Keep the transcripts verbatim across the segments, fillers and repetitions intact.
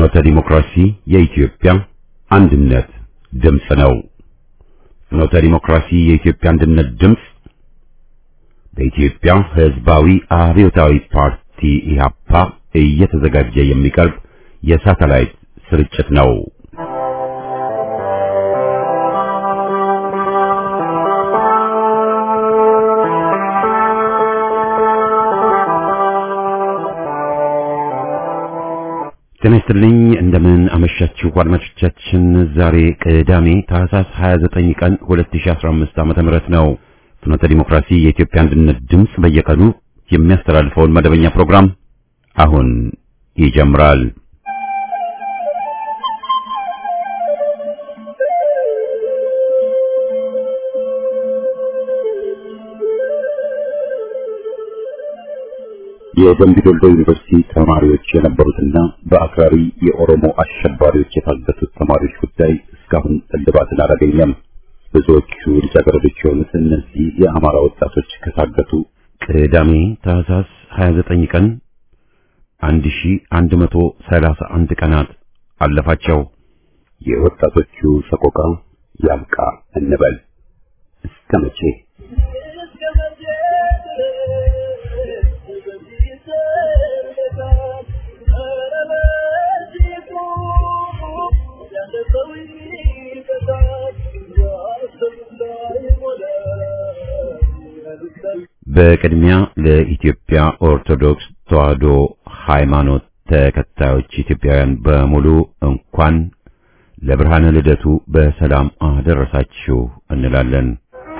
ፍኖተ ዲሞክራሲ የኢትዮጵያ አንድነት ድምጽ ነው። ፍኖተ ዲሞክራሲ የኢትዮጵያ አንድነት ድምጽ በኢትዮጵያ ሕዝባዊ አብዮታዊ ፓርቲ ኢህአፓ እየተዘጋጀ የሚቀርብ የሳተላይት ስርጭት ነው። ጤና ይስጥልኝ እንደምን አመሻችሁ አድማጮቻችን። ዛሬ ቅዳሜ ታህሳስ ሃያ ዘጠኝ ቀን ሁለት ሺህ አስራ አምስት ዓመተ ምህረት ነው። ፍኖተ ዲሞክራሲ የኢትዮጵያ አንድነት ድምጽ በየቀኑ የሚያስተላልፈውን መደበኛ ፕሮግራም አሁን ይጀምራል። የደምቢ ዶሎ ዩኒቨርሲቲ ተማሪዎች የነበሩትና በአክራሪ የኦሮሞ አሸባሪዎች የታገቱት ተማሪዎች ጉዳይ እስካሁን እልባትን አላገኘም። ብዙዎቹ ልጃገረዶች የሆኑት እነዚህ የአማራ ወጣቶች ከታገቱ ቅዳሜ ታህሳስ ሃያ ዘጠኝ ቀን አንድ ሺህ አንድ መቶ ሰላሳ አንድ ቀናት አለፋቸው። የወጣቶቹ ሰቆቃ ያብቃ እንበል። እስከ መቼ? በቅድሚያ ለኢትዮጵያ ኦርቶዶክስ ተዋሕዶ ሃይማኖት ተከታዮች ኢትዮጵያውያን በሙሉ እንኳን ለብርሃነ ልደቱ በሰላም አደረሳችሁ እንላለን።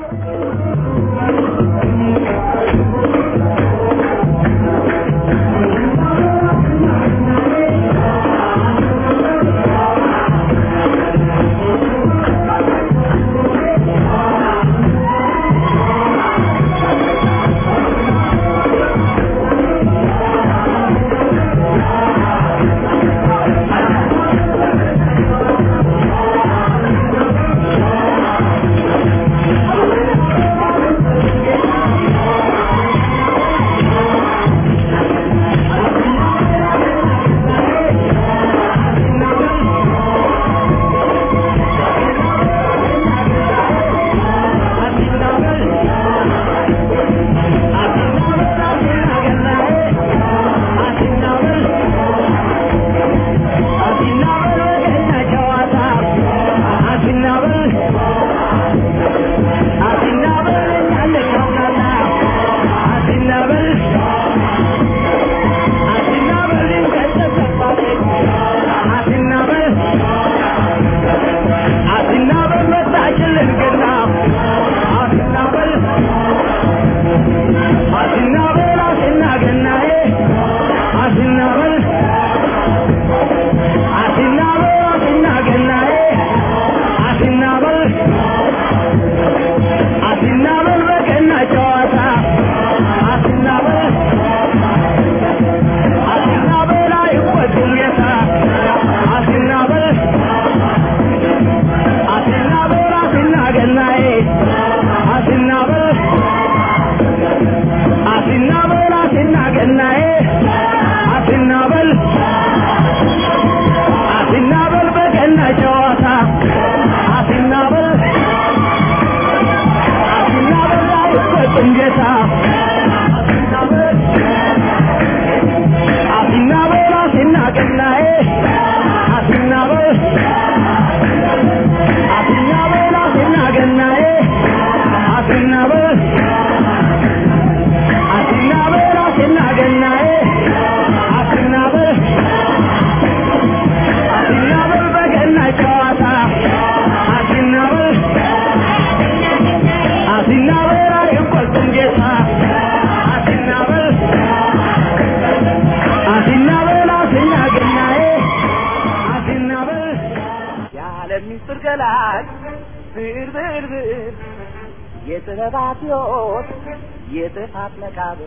የጥፋት መቃብር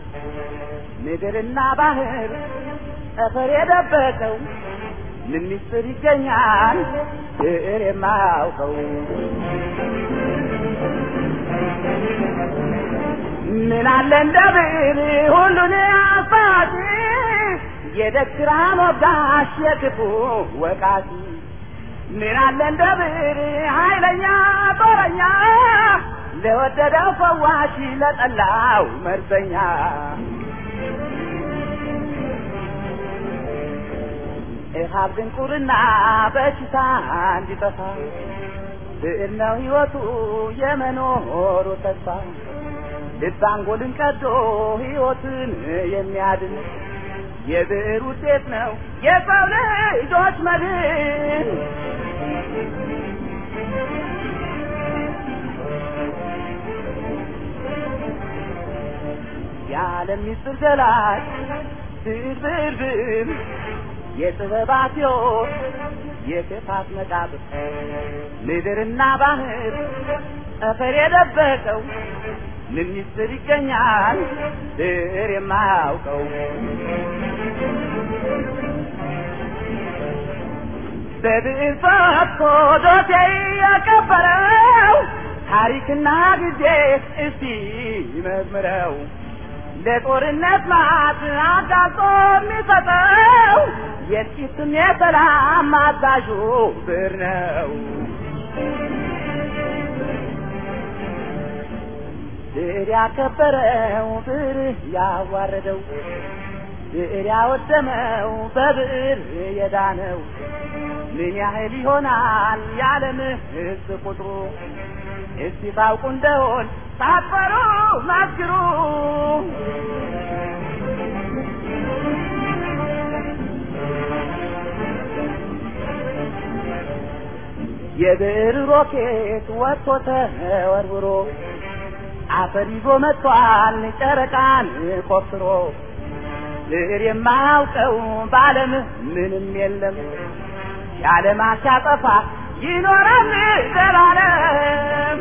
ምድርና ባህር ጠፈር የደበቀው ምን ምስጢር ይገኛል ብዕር የማያውቀው? ምን አለ እንደ ብዕር ሁሉን አፋቂ የደክራም ወጋሽ የክፉ ወቃሽ ምን አለ እንደ ብር ኃይለኛ ጦረኛ ለወደደው ፈዋሽ ለጠላው መርዘኛ ኢሃብ ድንቁርና በሽታ እንዲጠፋ ብዕር ነው ሕይወቱ የመኖሩ ተስፋ ልብ አንጎልን ቀዶ ሕይወትን የሚያድን የብዕር ውጤት ነው የሰው ልጆች መድን። የዓለም ምስጢር ገላጭ ብዕር ብዕር ብዕር የጥበባት ሕይወት የክፋት መቃብር ምድርና ባህር ጠፈር የደበቀው ምን ምስጢር ይገኛል ብዕር የማያውቀው? በብዕር ፈትቶ ዶሴ ያቀበረው ታሪክና ጊዜ እስቲ መዝምረው ለጦርነት ማት አጋልጦ የሚሰጠው የጥቂትም የሰላም አዛዡ ብዕር ነው። ብዕር ያከበረው ብዕር ያዋረደው ብዕር ያወደመው በብዕር የዳነው ምን ያህል ይሆናል የዓለም ሕዝብ ቁጥሩ? እስቲ ታውቁ እንደሆን ሳትፈሩ መስክሩ። የብዕር ሮኬት ወጥቶ ተወርውሮ አፈር ይዞ መጥቷል ጨረቃን ቆፍሮ። ብዕር የማያውቀው በዓለም ምንም የለም የዓለማት ሲያጠፋ ይኖራል ዘላለም።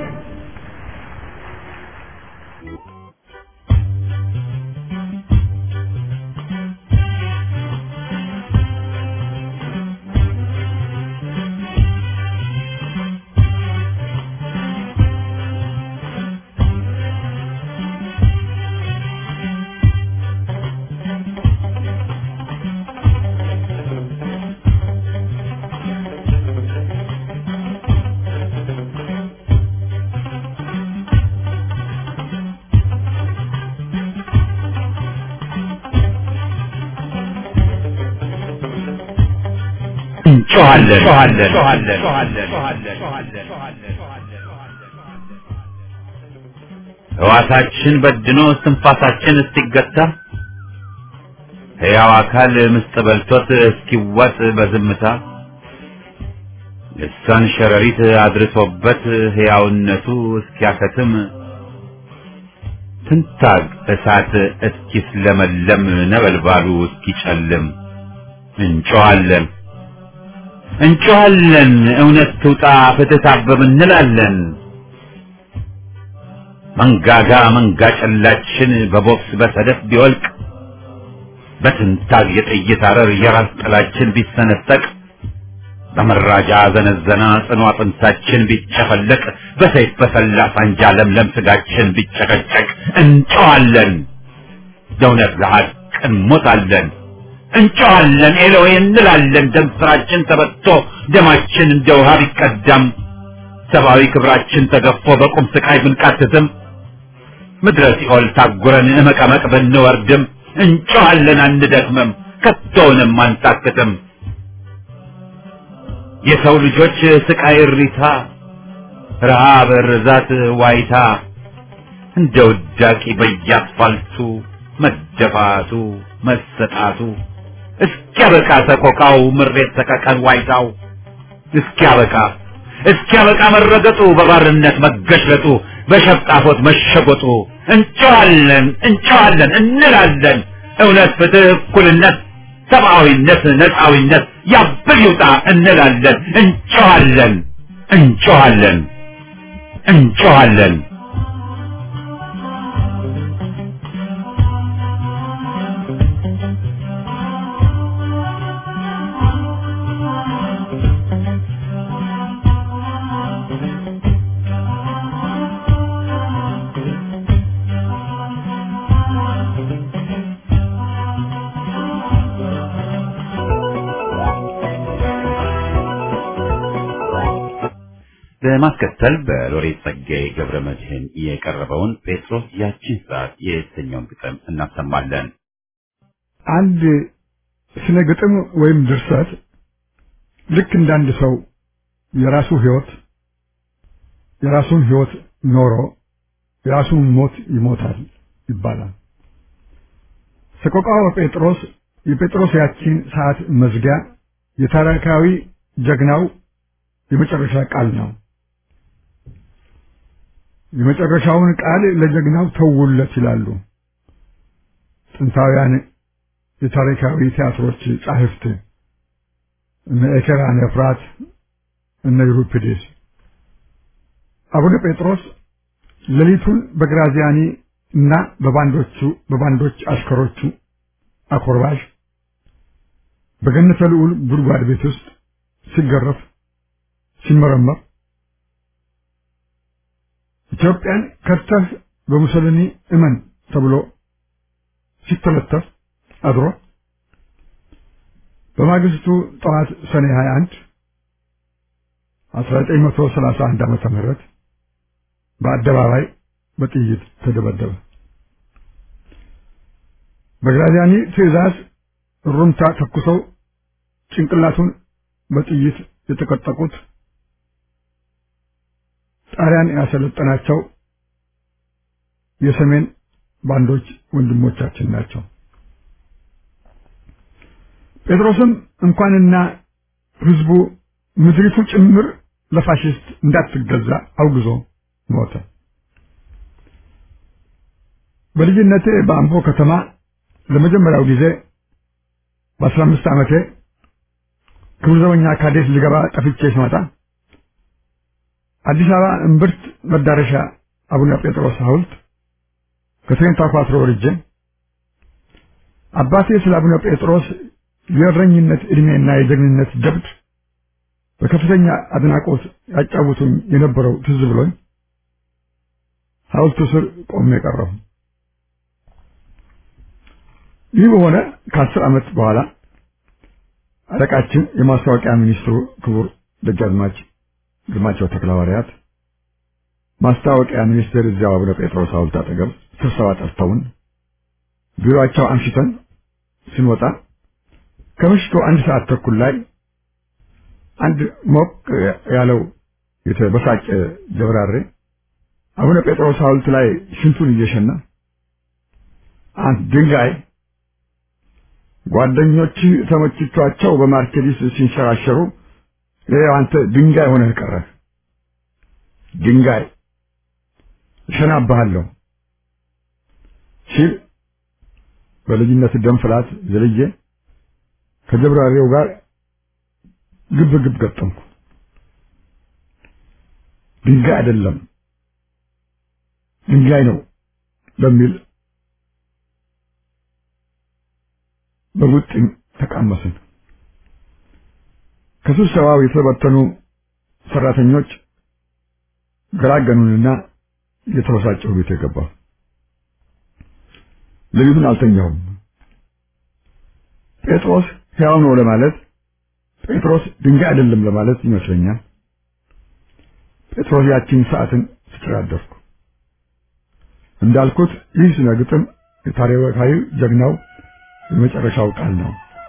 ሕዋሳችን በድኖ እስትንፋሳችን እስኪገታ ሕያው አካል ምስጥ በልቶት እስኪዋጥ በዝምታ ልሳን ሸረሪት አድርሶበት ሕያውነቱ እስኪያከትም ትንታግ እሳት እስኪስለመለም ነበልባሉ እስኪጨልም እንጮኻለን እንጮኻለን እውነት ትውጣ ፍትህ ታብብ እንላለን። መንጋጋ መንጋ ጨላችን በቦክስ በሰደፍ ቢወልቅ በትንታግ የጥይት አረር የራስ ጥላችን ቢሰነጠቅ በመራጃ ዘነዘና ጽኑ አጥንታችን ቢጨፈለቅ በሰይፍ በሰላ ሳንጃ ለምለም ስጋችን ቢጨቀጨቅ እንጮኻለን ለእውነት ለሐቅ እንሞታለን። እንጮኻለን ኤሎሄ እንላለን ደም ስራችን ተበጥቶ ደማችን እንደ ውሃ ቢቀዳም ሰብአዊ ክብራችን ተገፎ በቁም ስቃይ ብንቃትትም ምድረ ሲኦል ታጉረን እመቀመቅ ብንወርድም እንጮኻለን አንደክምም ከቶውንም አንታክትም። የሰው ልጆች ስቃይ እሪታ ረሃብ ርዛት ዋይታ እንደ ውዳቂ በየአስፋልቱ መደፋቱ መሰጣቱ እስኪያበቃ ሰቆቃው ምሬት ሰቀቀን ዋይታው እስኪያበቃ እስኪያበቃ መረገጡ በባርነት መገሽለጡ በሸፍጣፎት መሸጎጡ እንጮኻለን እንጮኻለን እንላለን እውነት ፍትህ እኩልነት ሰብአዊነት ነፃዊነት ያብል ይውጣ እንላለን እንጮኻለን እንጮኻለን እንጮኻለን። በማስከተል በሎሬት ጸጋዬ ገብረ መድኅን የቀረበውን ጴጥሮስ ያቺን ሰዓት የተሰኘውን ግጥም እናሰማለን። አንድ ስነ ግጥም ወይም ድርሰት ልክ እንዳንድ ሰው የራሱ ህይወት የራሱን ህይወት ኖሮ የራሱን ሞት ይሞታል ይባላል። ሰቆቃወ ጴጥሮስ የጴጥሮስ ያቺን ሰዓት መዝጊያ የታሪካዊ ጀግናው የመጨረሻ ቃል ነው። የመጨረሻውን ቃል ለጀግናው ተውለት ይላሉ ጥንታውያን የታሪካዊ ቲያትሮች ጻሕፍት እነ ኤኬራን ኤፍራት እነ ዩሪፒዴስ። አቡነ ጴጥሮስ ሌሊቱን በግራዚያኒ እና በባንዶቹ በባንዶች አሽከሮቹ አኮርባሽ በገነተ ልዑል ጉድጓድ ቤት ውስጥ ሲገረፍ ሲመረመር ኢትዮጵያን ከተህ በሙሶሊኒ እመን ተብሎ ሲተለተፍ አድሮ በማግስቱ ጠዋት ሰኔ ሃያ አንድ አስራ ዘጠኝ መቶ ሰላሳ አንድ ዓመተ ምህረት በአደባባይ በጥይት ተደበደበ። በግራዚያኒ ትዕዛዝ ሩምታ ተኩሰው ጭንቅላቱን በጥይት የተቀጠቁት ጣሊያን ያሰለጠናቸው የሰሜን ባንዶች ወንድሞቻችን ናቸው። ጴጥሮስም እንኳንና ህዝቡ ምድሪቱ ጭምር ለፋሽስት እንዳትገዛ አውግዞ ሞተ። በልጅነቴ በአምቦ ከተማ ለመጀመሪያው ጊዜ በአስራ አምስት ዓመቴ ክቡር ዘበኛ ካዴት ልገባ ጠፍቼ ስመጣ አዲስ አበባ እምብርት መዳረሻ አቡነ ጴጥሮስ ሐውልት ከትሬን ታኳትሮ ወርጄ አባቴ ስለ አቡነ ጴጥሮስ የእረኝነት ዕድሜና የጀግንነት ጀብድ በከፍተኛ አድናቆት ያጫውቱኝ የነበረው ትዝ ብሎኝ ሐውልቱ ስር ቆሜ ቀረሁ። ይህ በሆነ ከአስር ዓመት በኋላ አለቃችን የማስታወቂያ ሚኒስትሩ ክቡር ደጃዝማች ግርማቸው ተክለሐዋርያት ማስታወቂያ ሚኒስቴር እዚያው አቡነ ጴጥሮስ ሐውልት አጠገብ ስብሰባ ጠርተውን ቢሮአቸው አምሽተን ስንወጣ ከምሽቱ አንድ ሰዓት ተኩል ላይ አንድ ሞቅ ያለው የተበሳጨ ጀብራሬ አቡነ ጴጥሮስ ሐውልት ላይ ሽንቱን እየሸና አንድ ድንጋይ ጓደኞች ተመችቷቸው በማርኬዲስ ሲንሸራሸሩ አንተ ድንጋይ ሆነህ ቀረህ፣ ድንጋይ እሸናብሃለሁ ሲል በልጅነት ደም ፍላት ዘልዬ ከጀብራሪው ጋር ግብ ግብ ገጠምኩ። ድንጋይ አይደለም ድንጋይ ነው በሚል በቡጥኝ ተቃመስን። ከስብሰባው የተበተኑ ሰራተኞች ገራገኑንና የተወሳጨው ቤት የገባው ለይሁን አልተኛውም። ጴጥሮስ ሕያው ነው ለማለት ጴጥሮስ ድንጋይ አይደለም ለማለት ይመስለኛል ጴጥሮስ ያቺን ሰዓትን ተጨራደርኩ። እንዳልኩት ይህ ስነ ግጥም የታሪካዊ ጀግናው የመጨረሻው ቃል ነው።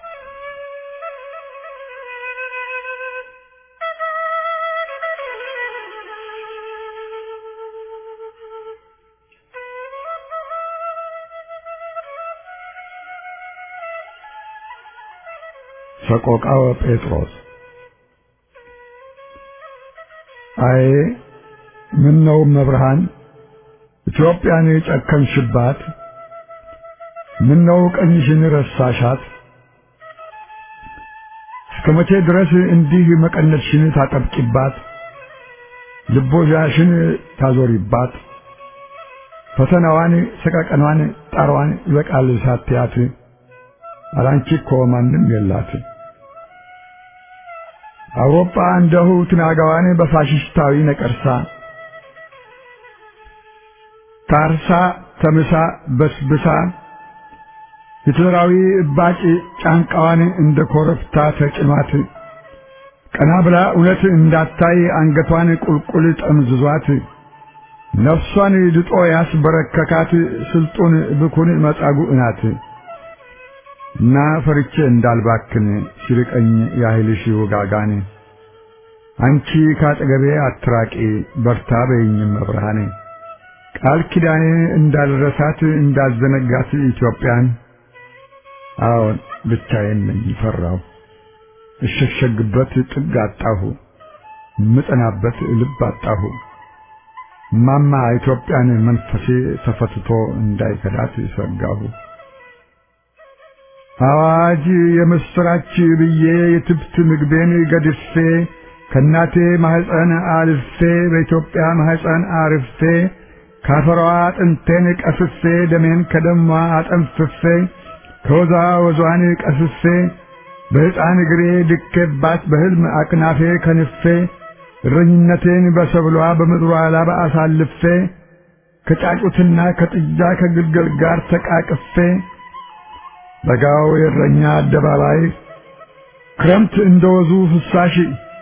ሰቆቃወ ጴጥሮስ። አይ ምን ነው መብርሃን ኢትዮጵያን የጨከንሽባት፣ ምን ነው ቀኝሽን ረሳሻት፣ እስከመቼ ድረስ እንዲህ መቀነትሽን ታጠብቂባት፣ ልቦሻሽን ታዞሪባት፣ ፈተናዋን ሰቀቀኗን ጣሯን ይበቃል ሳትያት፣ አላንቺ እኮ ማንም የላት። አውሮፓ እንደሁ ትናጋዋን በፋሽስታዊ ነቀርሳ ታርሳ ተምሳ በስብሳ ሂትለራዊ እባጭ ጫንቃዋን እንደ ኮረፍታ ተጭኗት ቀና ብላ እውነት እንዳታይ አንገቷን ቁልቁል ጠምዝዟት ነፍሷን ድጦ ያስበረከካት ስልጡን ብኩን መጻጉዕ ናት። እና ፈርቼ እንዳልባክን ሲርቀኝ ያህልሽ ውጋጋን አንቺ ካጠገቤ አትራቂ በርታ በይኝም መብርሃኔ ቃል ኪዳኔ እንዳልረሳት እንዳልዘነጋት ኢትዮጵያን አዎን ብቻዬን ነኝ ፈራሁ እሸሸግበት ጥግ አጣሁ ምጠናበት ልብ አጣሁ ማማ ኢትዮጵያን መንፈሴ ተፈትቶ እንዳይከዳት ሰጋሁ። አዋጅ የምስራች ብዬ የትብት ምግቤን ገድፌ ከናቴ ማህፀን አልፌ በኢትዮጵያ ማህፀን አርፌ ካፈሯ አጥንቴን ቀስፌ ደሜን ከደሟ አጠንፍፌ ከወዛ ወዟን ቀስፌ በሕፃን እግሬ ድኬባት በሕልም አቅናፌ ከንፌ እረኝነቴን በሰብሏ በምድሯ ላባ አሳልፌ ከጫጩትና ከጥጃ ከግልገል ጋር ተቃቅፌ በጋው የእረኛ አደባባይ ክረምት እንደወዙ ፍሳሽ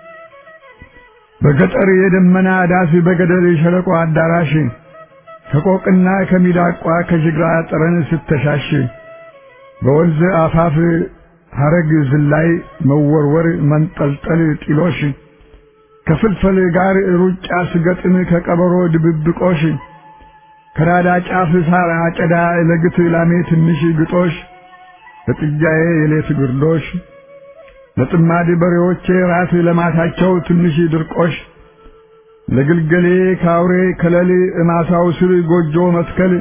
በገጠር የደመና ዳስ በገደል ሸለቆ አዳራሽ ከቆቅና ከሚዳቋ ከጅግራ ጠረን ስተሻሽ በወንዝ አፋፍ ሐረግ ዝላይ መወርወር መንጠልጠል ጢሎሽ ከፍልፈል ጋር ሩጫ ስገጥም ከቀበሮ ድብብቆሽ ከራዳ ጫፍ ሳር አጨዳ ለግት ላሜ ትንሽ ግጦሽ ለጥጃዬ የሌት ግርዶሽ ለጥማድ በሬዎቼ ራስ ለማታቸው ትንሽ ድርቆሽ ለግልገሌ ካውሬ ከለል እማሳው ስር ጎጆ መትከል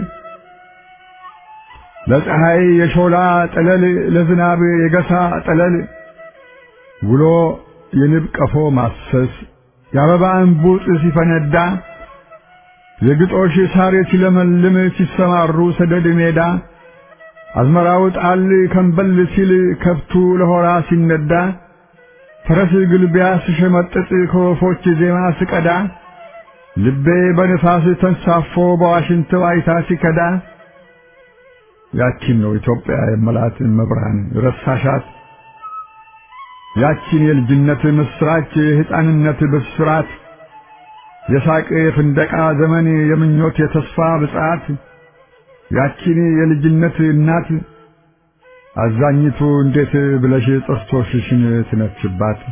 ለፀሐይ የሾላ ጠለል ለዝናብ የገሳ ጠለል ውሎ የንብ ቀፎ ማሰስ የአበባ እንቡጥ ሲፈነዳ የግጦሽ ሳር ሲለመልም ሲሰማሩ ሰደድ ሜዳ አዝመራው ጣል ከንበል ሲል ከብቱ ለሆራ ሲነዳ ፈረስ ግልቢያ ሲሸመጥጥ ከወፎች ዜማ ሲቀዳ ልቤ በንፋስ ተንሳፎ በዋሽንት ዋይታ ሲከዳ ያቺን ነው ኢትዮጵያ የመላት መብርሃን ረሳሻት ያቺን የልጅነት ምስራች የሕፃንነት ብስራት የሳቅ የፍንደቃ ዘመን የምኞት የተስፋ ብጻት ያቺን የልጅነት እናት አዛኝቱ እንዴት ብለሽ ጥርሶችሽን ትነፍሽባት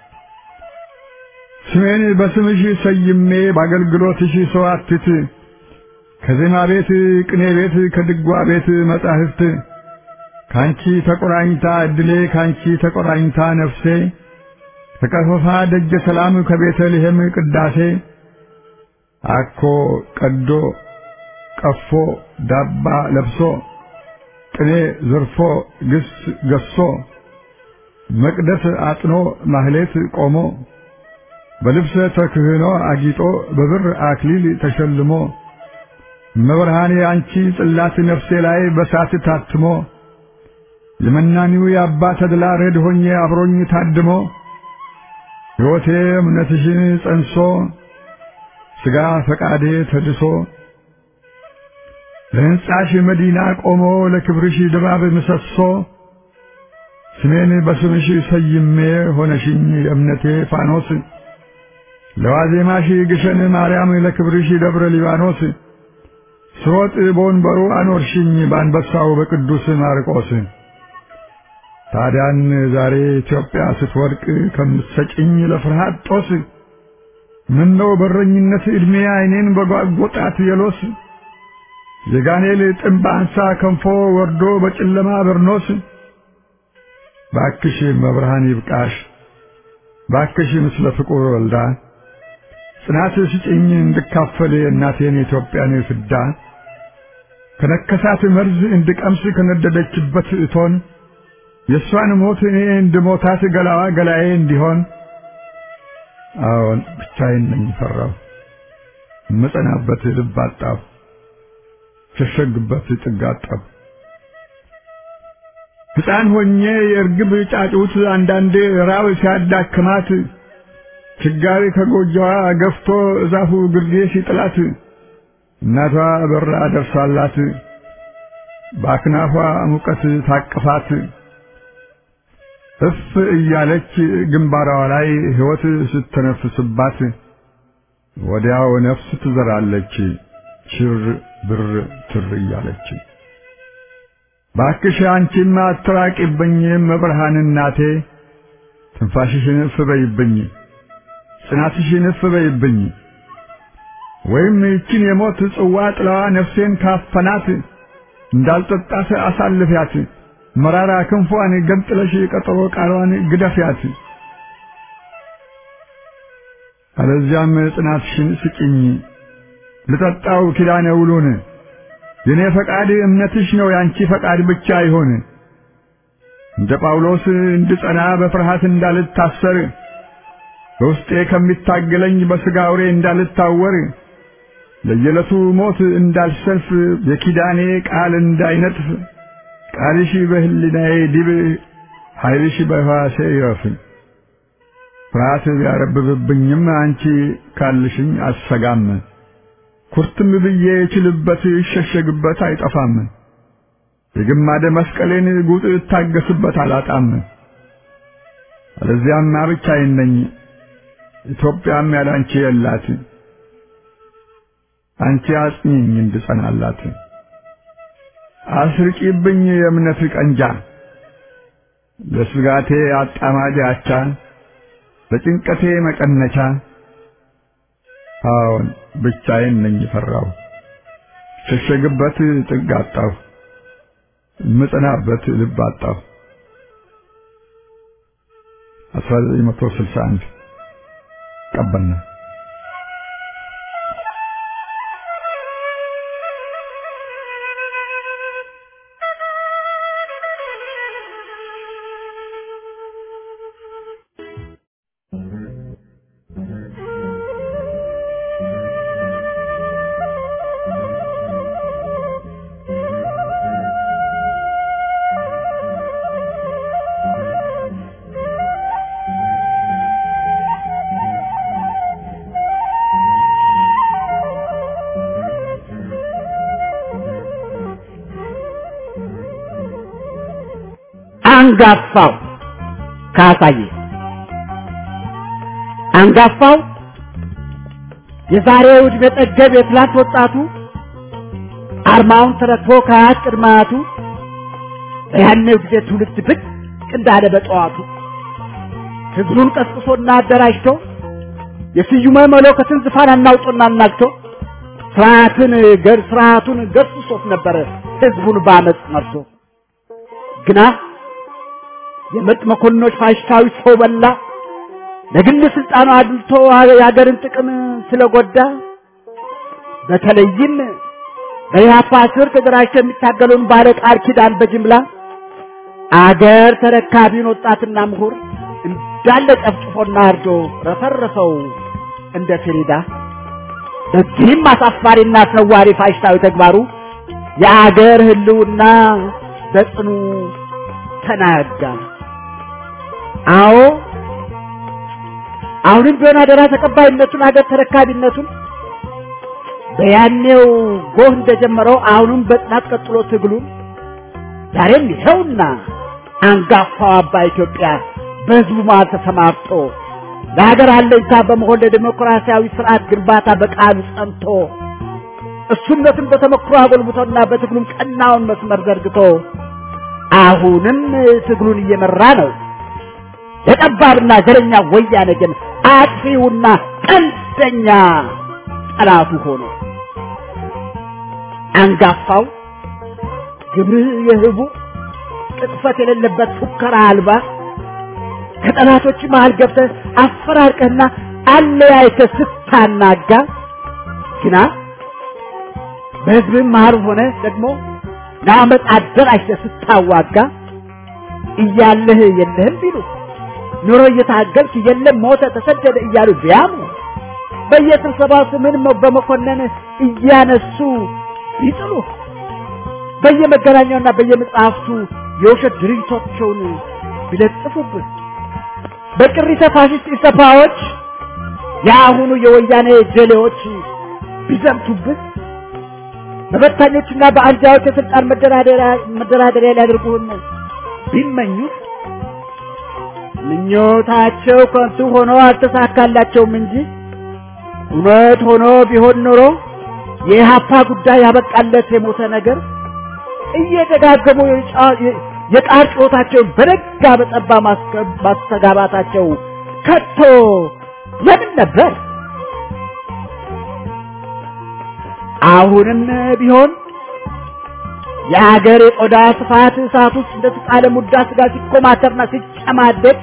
ስሜን በስምሽ ሰይሜ በአገልግሎትሽ ሰዋትት ከዜማ ቤት ቅኔ ቤት ከድጓ ቤት መጻሕፍት ካንቺ ተቆራኝታ እድሌ ካንቺ ተቆራኝታ ነፍሴ ከቀፈፋ ደጀ ሰላም ከቤተልሔም ቅዳሴ አኮ ቀዶ ቀፎ ዳባ ለብሶ ቅኔ ዘርፎ ግስ ገሶ መቅደስ አጥኖ ማህሌት ቆሞ በልብሰ ተክህኖ አጊጦ በብር አክሊል ተሸልሞ መብርሃኔ አንቺ ጽላት ነፍሴ ላይ በሳት ታትሞ የመናኒው የአባ ተድላ ረድ ሆኜ አብሮኝ ታድሞ ሕይወቴ እምነትሽን ጸንሶ ሥጋ ፈቃዴ ተድሶ ለሕንጻሽ መዲና ቆሞ ለክብርሽ ድባብ ምሰሶ ስሜን በስምሽ ሰይሜ ሆነሽኝ የእምነቴ ፋኖስ ለዋዜማሽ ግሸን ማርያም ለክብርሽ ደብረ ሊባኖስ ስሮጥ በወንበሩ አኖርሽኝ በአንበሳው በቅዱስ ማርቆስ ታዲያን ዛሬ ኢትዮጵያ ስትወድቅ ከምትሰጭኝ ለፍርሃት ጦስ ምነው በረኝነት ዕድሜ ዓይኔን በጓጎጣት የሎስ የጋኔል ጥምብ አንሳ ከንፎ ወርዶ በጨለማ በርኖስ ባክሽ መብርሃን ይብቃሽ ባክሽ ምስለ ፍቁር ወልዳ ጽናት ስጭኝ እንድካፈል እናቴን ኢትዮጵያን ፍዳ ከነከሳት መርዝ እንድቀምስ ከነደደችበት እቶን የሷን ሞት እኔ እንድሞታት ገላዋ ገላዬ እንዲሆን አዎን ብቻዬን ነኝ ፈራሁ መጸናበት ልብ አጣሁ ሸሸግበት ጥግ አጣሁ ሕፃን ሆኜ የርግብ ጫጩት አንዳንዴ ራብ ሲያዳክማት ችጋሪ ከጎጆዋ ገፍቶ ዛፉ ግርጌ ሲጥላት እናቷ በራ ደርሳላት በአክናፏ ሙቀት ታቅፋት እፍ እያለች ግንባሯ ላይ ሕይወት ስትነፍስባት ወዲያው ነፍስ ትዘራለች ሽር ብር ትር እያለች። ባክሽ አንቺማ አትራቂብኝ መብርሃን እናቴ ትንፋሽሽን እፍ በይብኝ ጽናትሽን እፍ በይብኝ ወይም ይችን የሞት ጽዋ ጥላዋ ነፍሴን ካፈናት እንዳልጠጣት አሳልፊያት መራራ ክንፏን ገንጥለሽ ቀጠሮ ቃሏን ግደፊያት። አለዚያም ጽናትሽን ስጪኝ ልጠጣው ኪዳነ ውሉን የኔ ፈቃድ እምነትሽ ነው ያንቺ ፈቃድ ብቻ ይሆን። እንደ ጳውሎስ እንድጸና በፍርሃት እንዳልታሰር በውስጤ ከሚታገለኝ በሥጋ አውሬ እንዳልታወር ለየለቱ ሞት እንዳልሰልፍ የኪዳኔ ቃል እንዳይነጥፍ ቃልሽ በህሊናዬ ዲብ ኃይልሽ በሕዋሴ ይረፍ። ፍርሃት ቢያረብብብኝም አንቺ ካልሽኝ አልሰጋም ኩርትም ብዬ እችልበት ይሸሸግበት አይጠፋም። የግማደ መስቀሌን ጉጥ እታገስበት አላጣም። አለዚያማ ብቻዬን ነኝ ኢትዮጵያም ያላንቺ የላት አንቺ አጽኚኝ እንድጸናላት። አስርቂብኝ የእምነት ቀንጃ ለስጋቴ አጣማጅ አቻ ለጭንቀቴ መቀነቻ። አዎን ብቻዬን ነኝ ፈራው ሸሸግበት ጥግ አጣሁ ምጽናበት ልብ አጣሁ። አስራ ዘጠኝ መቶ ስልሳ አንድ ቀበና አንጋፋው ካሳዬ አንጋፋው የዛሬው ዕድሜ ጠገብ የትላንት ወጣቱ አርማውን ተረክቦ ከአያት ቅድማቱ ያኔው ጊዜ ትውልድ ብቅ እንዳለ በጠዋቱ ህዝቡን ቀስቅሶና አደራጅቶ የስዩመ መለኮትን ዙፋን አናውጦና አናግቶ ስርዓትን ገር ስርዓቱን ገስጾት ነበር ህዝቡን ባመጽ መርቶ። ግና የምርጥ መኮንኖች ፋሽስታዊ ሰው በላ ለግል ስልጣኑ አድልቶ የአገርን ጥቅም ስለጎዳ በተለይም በኢህአፓ ስር ተደራጅተው የሚታገሉን ባለ ቃል ኪዳን በጅምላ አገር ተረካቢውን ወጣትና ምሁር እንዳለ ጨፍጭፎና አርዶ ረፈረፈው እንደ ፍሪዳ። በዚህም አሳፋሪና አስነዋሪ ፋሽስታዊ ተግባሩ የአገር ህልውና በጽኑ ተናጋ። አዎ አሁንም ቢሆን አደራ ተቀባይነቱን አገር ተረካቢነቱን በያኔው ጎህ እንደጀመረው አሁንም በጽናት ቀጥሎ ትግሉን ዛሬም ይኸውና አንጋፋው አባ ኢትዮጵያ በህዝቡ መሃል ተሰማርቶ ለሀገር አለኝታ በመሆን ለዲሞክራሲያዊ ስርዓት ግንባታ በቃሉ ጸንቶ እሱነትን በተመክሮ አጎልብቶና በትግሉም ቀናውን መስመር ዘርግቶ አሁንም ትግሉን እየመራ ነው። የጠባብና ዘረኛ ወያኔ ግን አጥፊውና ቀንደኛ ጠላቱ ሆኖ አንጋፋው ግብርህ የህቡ ቅጥፈት የሌለበት ፉከራ አልባ ከጠላቶች መሃል ገብተህ አፈራርቀህና አለያይተህ ስታናጋ ግና በህዝብ መሃል ሆነ ደግሞ ለአመት አደራጅተህ ስታዋጋ እያለህ የለህም ቢሉ ኑሮ እየታገልክ የለም ሞተ ተሰደደ እያሉ ቢያምኑ በየስብሰባው ስምን በመኮነን እያነሱ ይጥሉ በየመገናኛውና በየመጽሐፍቱ የውሸት ድርጊቶቻቸውን ቢለጥፉብህ በቅሪተ ፋሽስት ኢሰፓዎች የአሁኑ የወያኔ ጀሌዎች ቢዘምቱብህ በበታኞችና በአንጃዎች የስልጣን መደራደሪያ መደራደሪያ ሊያደርጉህን ቢመኙ ምኞታቸው ከንቱ ሆኖ አልተሳካላቸውም እንጂ እውነት ሆኖ ቢሆን ኖሮ የኢህአፓ ጉዳይ ያበቃለት የሞተ ነገር እየደጋገሙ የቃል ጩኸታቸውን በነጋ በጠባ ማስተጋባታቸው ከቶ ለምን ነበር? አሁንም ቢሆን የሀገር የቆዳ ስፋት እሳት ውስጥ እንደተጣለ ሙዳ ስጋ ሲኮማተርና ሲጨማደድ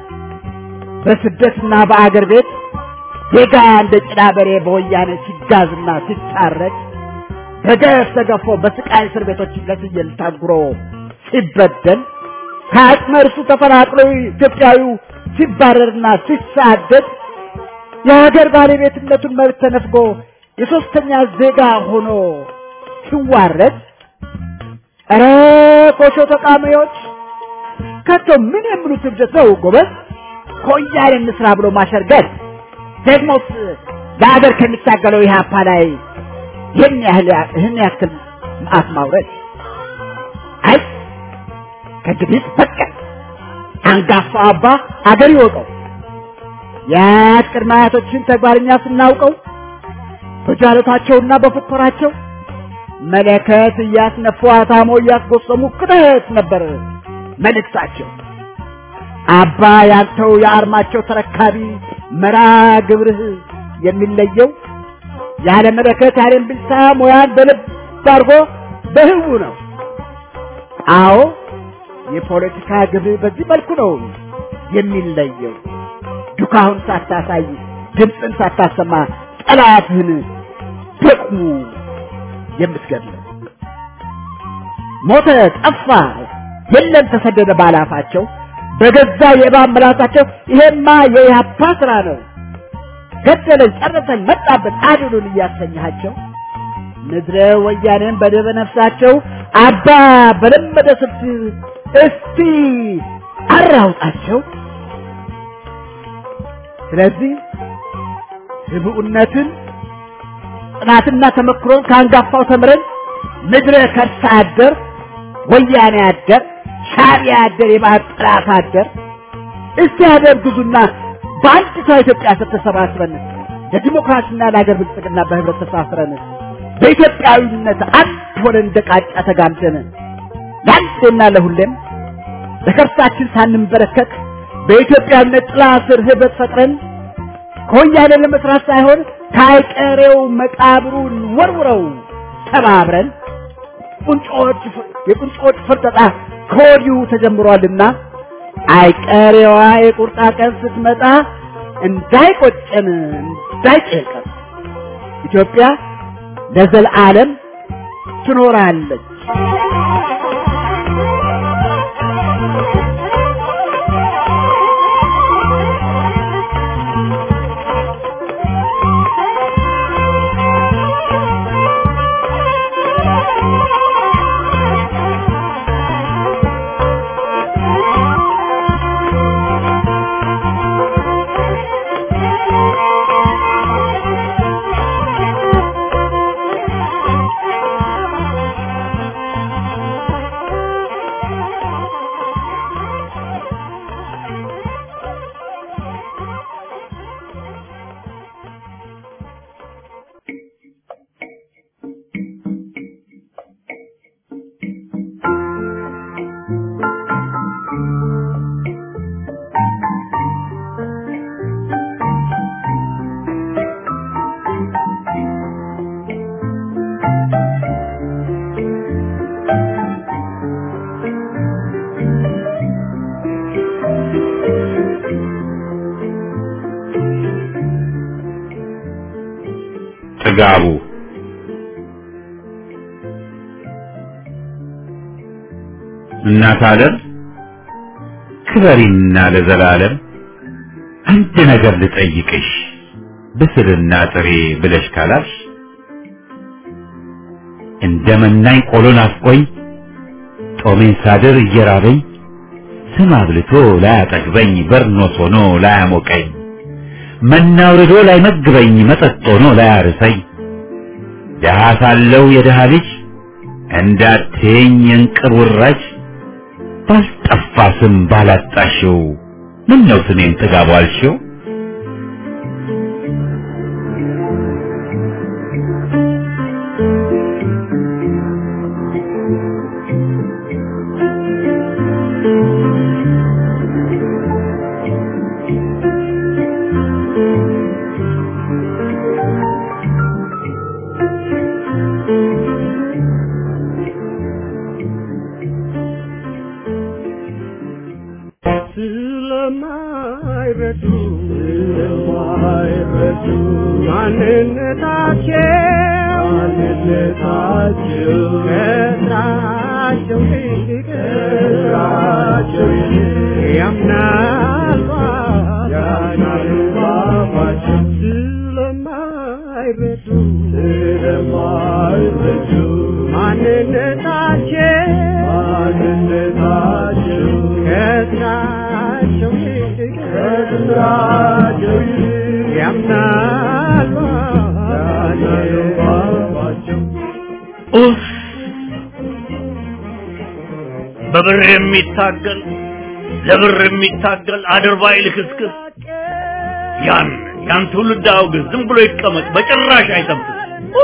በስደትና በአገር ቤት ዜጋ እንደ ጭዳ በሬ በወያኔ ሲጋዝና ሲታረድ በገፍ ተገፎ በስቃይ እስር ቤቶች ለፍየል ታጉሮ ሲበደል ከአቅመ እርሱ ተፈናቅሎ ኢትዮጵያዊው ሲባረርና ሲሳደድ የሀገር ባለቤትነቱን መብት ተነፍጎ የሶስተኛ ዜጋ ሆኖ ሲዋረድ ኧረ ኮሾ ተቃዋሚዎች ከቶ ምን የሚሉት እብደት ነው ጎበዝ? ከወያኔ እንስራ ብሎ ማሸርገድ ደግሞስ ለሀገር ከሚታገለው ኢህአፓ ላይ ይህን ያህል ይህን ያክል መዓት ማውረድ? አይ ከግዲስ በቃ አንጋፋ አባ አገር ይወቀው። የአያት ቅድመ አያቶችን ተግባርኛ ስናውቀው በጃለታቸውና በፉከራቸው መለከት እያስነፉ አታሞ እያስጎሰሙ ክተት ነበር መልእክታቸው። አባ ያንተው የአርማቸው ተረካቢ መራ ግብርህ የሚለየው ያለ መለከት ያለን ብልታ ሞያን በልብ አድርጎ በህቡ ነው። አዎ የፖለቲካ ግብር በዚህ መልኩ ነው የሚለየው። ዱካውን ሳታሳይ ድምፅን ሳታሰማ ጠላትህን በቁሙ የምትገድለው ሞተ ጠፋ የለም ተሰደደ ባላፋቸው በገዛ የባም ምላሳቸው ይሄማ የኢህአፓ ስራ ነው ገደለን ጨረሰን መጣበት አድሉን እያሰኛቸው ምድረ ወያኔን በደበ ነፍሳቸው አባ በለመደ ስልት እስቲ አራውጣቸው። ስለዚህ ህቡዕነትን ጥናትና ተመክሮን ካንጋፋው ተምረን ምድረ ከርሳ አደር ወያኔ አደር ሻዕቢያ አደር የባህር ጥላት አደር እስቲ ያደርጉና በአንድ ሰው ኢትዮጵያ ተሰባስበን ለዲሞክራሲና ለሀገር ብልጽግና በህብረት ተሳስረን በኢትዮጵያዊነት አንድ ሆነን እንደቃጫ ተጋምደን ለአንዴና ለሁሌም በከርሳችን ሳንንበረከክ በኢትዮጵያዊነት ጥላ ስር ህብረት ፈጥረን ከወያኔ ለመስራት ሳይሆን ካይቀሬው መቃብሩን ወርውረው ተባብረን ቁንጮች የቁንጮች ፍርጠጣ ከወዲሁ ተጀምሯልና አይቀሬዋ የቁርጣ ቀን ስትመጣ እንዳይቆጨን እንዳይጨቀን ኢትዮጵያ ለዘላለም ትኖራለች። ጥጋቡ እናት ዓለም ክበሪና ለዘላለም አንድ ነገር ልጠይቅሽ ብስልና ጥሬ ብለሽ ካላሽ እንደመናኝ ቆሎን አፍቆኝ ጦሜን ሳድር እየራበኝ ስም አብልቶ ላያጠግበኝ በርኖስ ሆኖ ላያሞቀኝ መናውርዶ ላይ መግበኝ መጠጥ ሆኖ ላያርሰኝ ደሃ ሳለው የደሃ ልጅ እንዳትኝ የእንቅብ ውራጅ ባልጠፋ ስም ባላጣሽው ምን ነው ስሜን ጥጋቡ አልሽው? በብር የሚታገል ለብር የሚታገል አድርባይ ልክስክስ ያን ያን ትውልድ አውግዝ፣ ዝም ብሎ ይቀመጥ፣ በጭራሽ አይተንፍስ።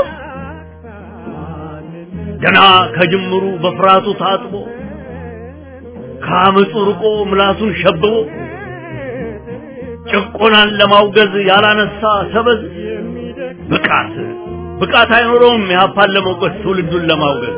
ገና ከጅምሩ በፍርሃቱ ታጥቦ ከአመፁ ርቆ ምላሱን ሸብቦ ጭቆናን ለማውገዝ ያላነሳ ሰበዝ ብቃት ብቃት አይኖረውም ያፓን ለመውቀስ ትውልዱን ለማውገዝ።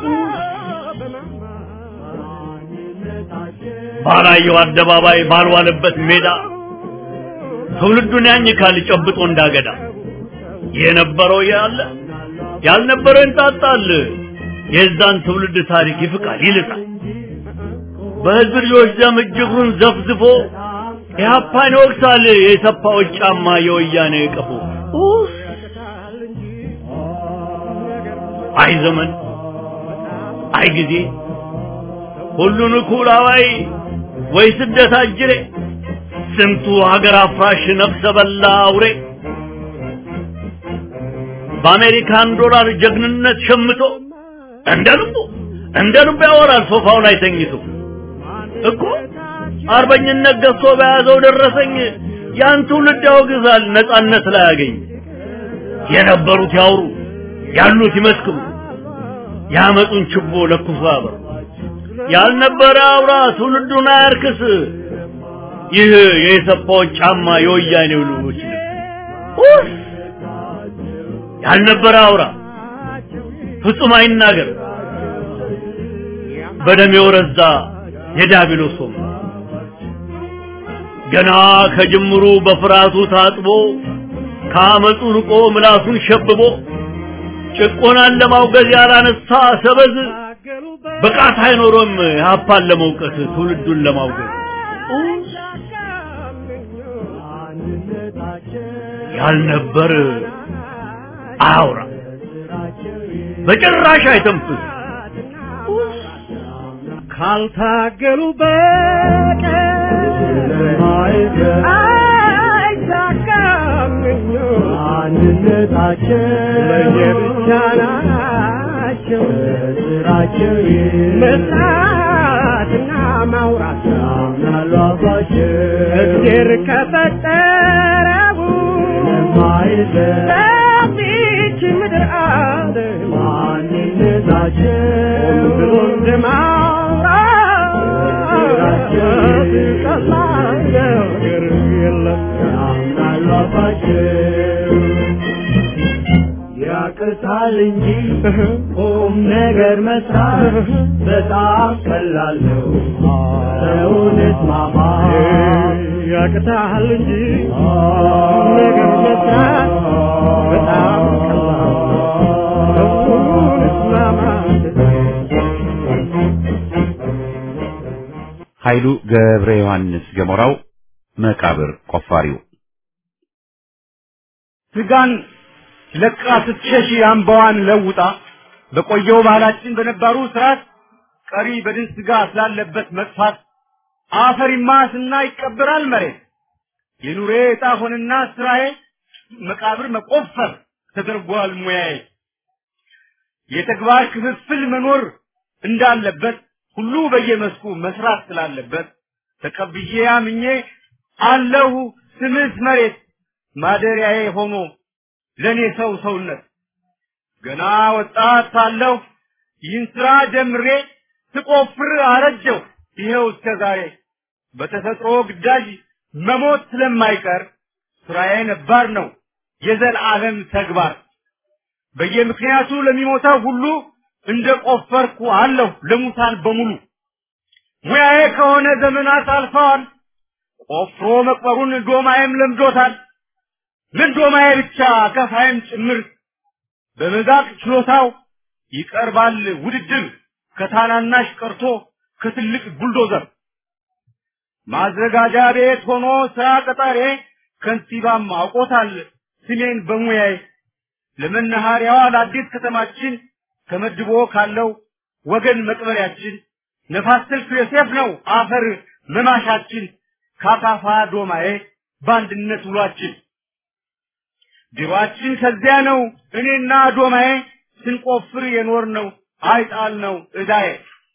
ባላየው አደባባይ ባልዋለበት ሜዳ ትውልዱን ያኝካል ጨብጦ እንዳገዳ። የነበረው ያለ ያልነበረው እንጣጣል፣ የዛን ትውልድ ታሪክ ይፍቃል ይልጣል። በህዝብ ልጆች ደም እጅጉን ዘፍዝፎ ኢህአፓን ይወቅሳል የሰፋዎች ጫማ የወያኔ ቀፎ። አይ ዘመን አይ ጊዜ ሁሉን እኩል አዋይ ወይ ስደት አጅሬ ስንቱ ሀገር አፍራሽ ነፍሰ በላ አውሬ በአሜሪካን ዶላር ጀግንነት ሸምቶ እንደ ልቡ እንደ ልቡ ያወራል ሶፋው ላይ ተኝቶ እኮ አርበኝነት ገዝቶ በያዘው ደረሰኝ ያን ትውልድ ያወግዛል ነጻነት ላይ ያገኝ። የነበሩት ያውሩ ያሉት ይመስክሩ ያመጡን ችቦ ለኩፋ አብራ ያልነበረ አውራ ትውልዱን አያርክስ። ይህ የሰፋዎች ጫማ የወያኔው ልጆች ኡስ ያልነበረ አውራ ፍጹም አይናገር በደም የወረዛ የዳቢሎስ ወም ገና ከጅምሩ በፍርሃቱ ታጥቦ ከአመፁ ርቆ ምላሱን ሸብቦ ጭቆናን ለማውገዝ ያላነሳ ሰበዝ ብቃት አይኖሮም ያፓን ለመውቀስ ትውልዱን ለማውገዝ። ያልነበር አውራ በጭራሽ አይተንፍስ። ካልታገሉ በቀር አይሳካም አንድነታቸው ለየብቻ ናቸው ስራቸው መስራትና ማውራት ያምናሉ አባቸው እግዜር ከፈጠረው ሰፊች ምድር አለ ማንነታቸው ብሎ እንደማውራት ቀላል ነገር የለም ያምናሉ አባቸው ያቅታል እንጂ ቁም ነገር መስራት በጣም ቀላል ነው። ሰውነት ማማ ያቅታል እንጂ ቁም ነገር መስራት በጣም ቀላል ነው። ሰውነት ማማ ኃይሉ ገብረ ዮሐንስ ገሞራው መቃብር ቆፋሪው ስጋን ለቃ ስትሸሽ አምባዋን ለውጣ በቆየው ባህላችን በነባሩ ስርዓት ቀሪ በድን ስጋ ስላለበት መጥፋት አፈሪማ ስና ይቀበራል መሬት የኑሬ ጣሆንና ስራዬ መቃብር መቆፈር ተደርጓል ሙያዬ የተግባር ክፍፍል መኖር እንዳለበት ሁሉ በየመስኩ መስራት ስላለበት ተቀብዬ አምኜ አለሁ ስምስ መሬት ማደሪያዬ ሆኖ ለኔ ሰው ሰውነት ገና ወጣት ሳለሁ ይህን ስራ ጀምሬ ስቆፍር አረጀው ይሄው እስከ ዛሬ በተፈጥሮ ግዳጅ መሞት ስለማይቀር ስራዬ ነባር ነው የዘላለም ተግባር በየምክንያቱ ለሚሞታው ሁሉ እንደ ቆፈርኩ አለሁ ለሙታን በሙሉ ሙያዬ ከሆነ ዘመናት አልፈዋል ቆፍሮ መቅበሩን ዶማዬም ለምዶታል ምን ዶማዬ ብቻ ከፋይም ጭምር በመዛቅ ችሎታው ይቀርባል ውድድር ከታናናሽ ቀርቶ ከትልቅ ቡልዶዘር ማዘጋጃ ቤት ሆኖ ስራ ቀጣሬ ከንቲባም አውቆታል ስሜን በሙያዬ ለመናኸሪያዋ ለአዲስ ከተማችን ተመድቦ ካለው ወገን መቅበሪያችን ነፋስ ስልክ ዮሴፍ ነው አፈር መማሻችን ካካፋ ዶማዬ ባንድነት ውሏችን ዲባችን ከዚያ ነው እኔና ዶማዬ ስንቆፍር የኖር ነው አይጣል ነው እዳዬ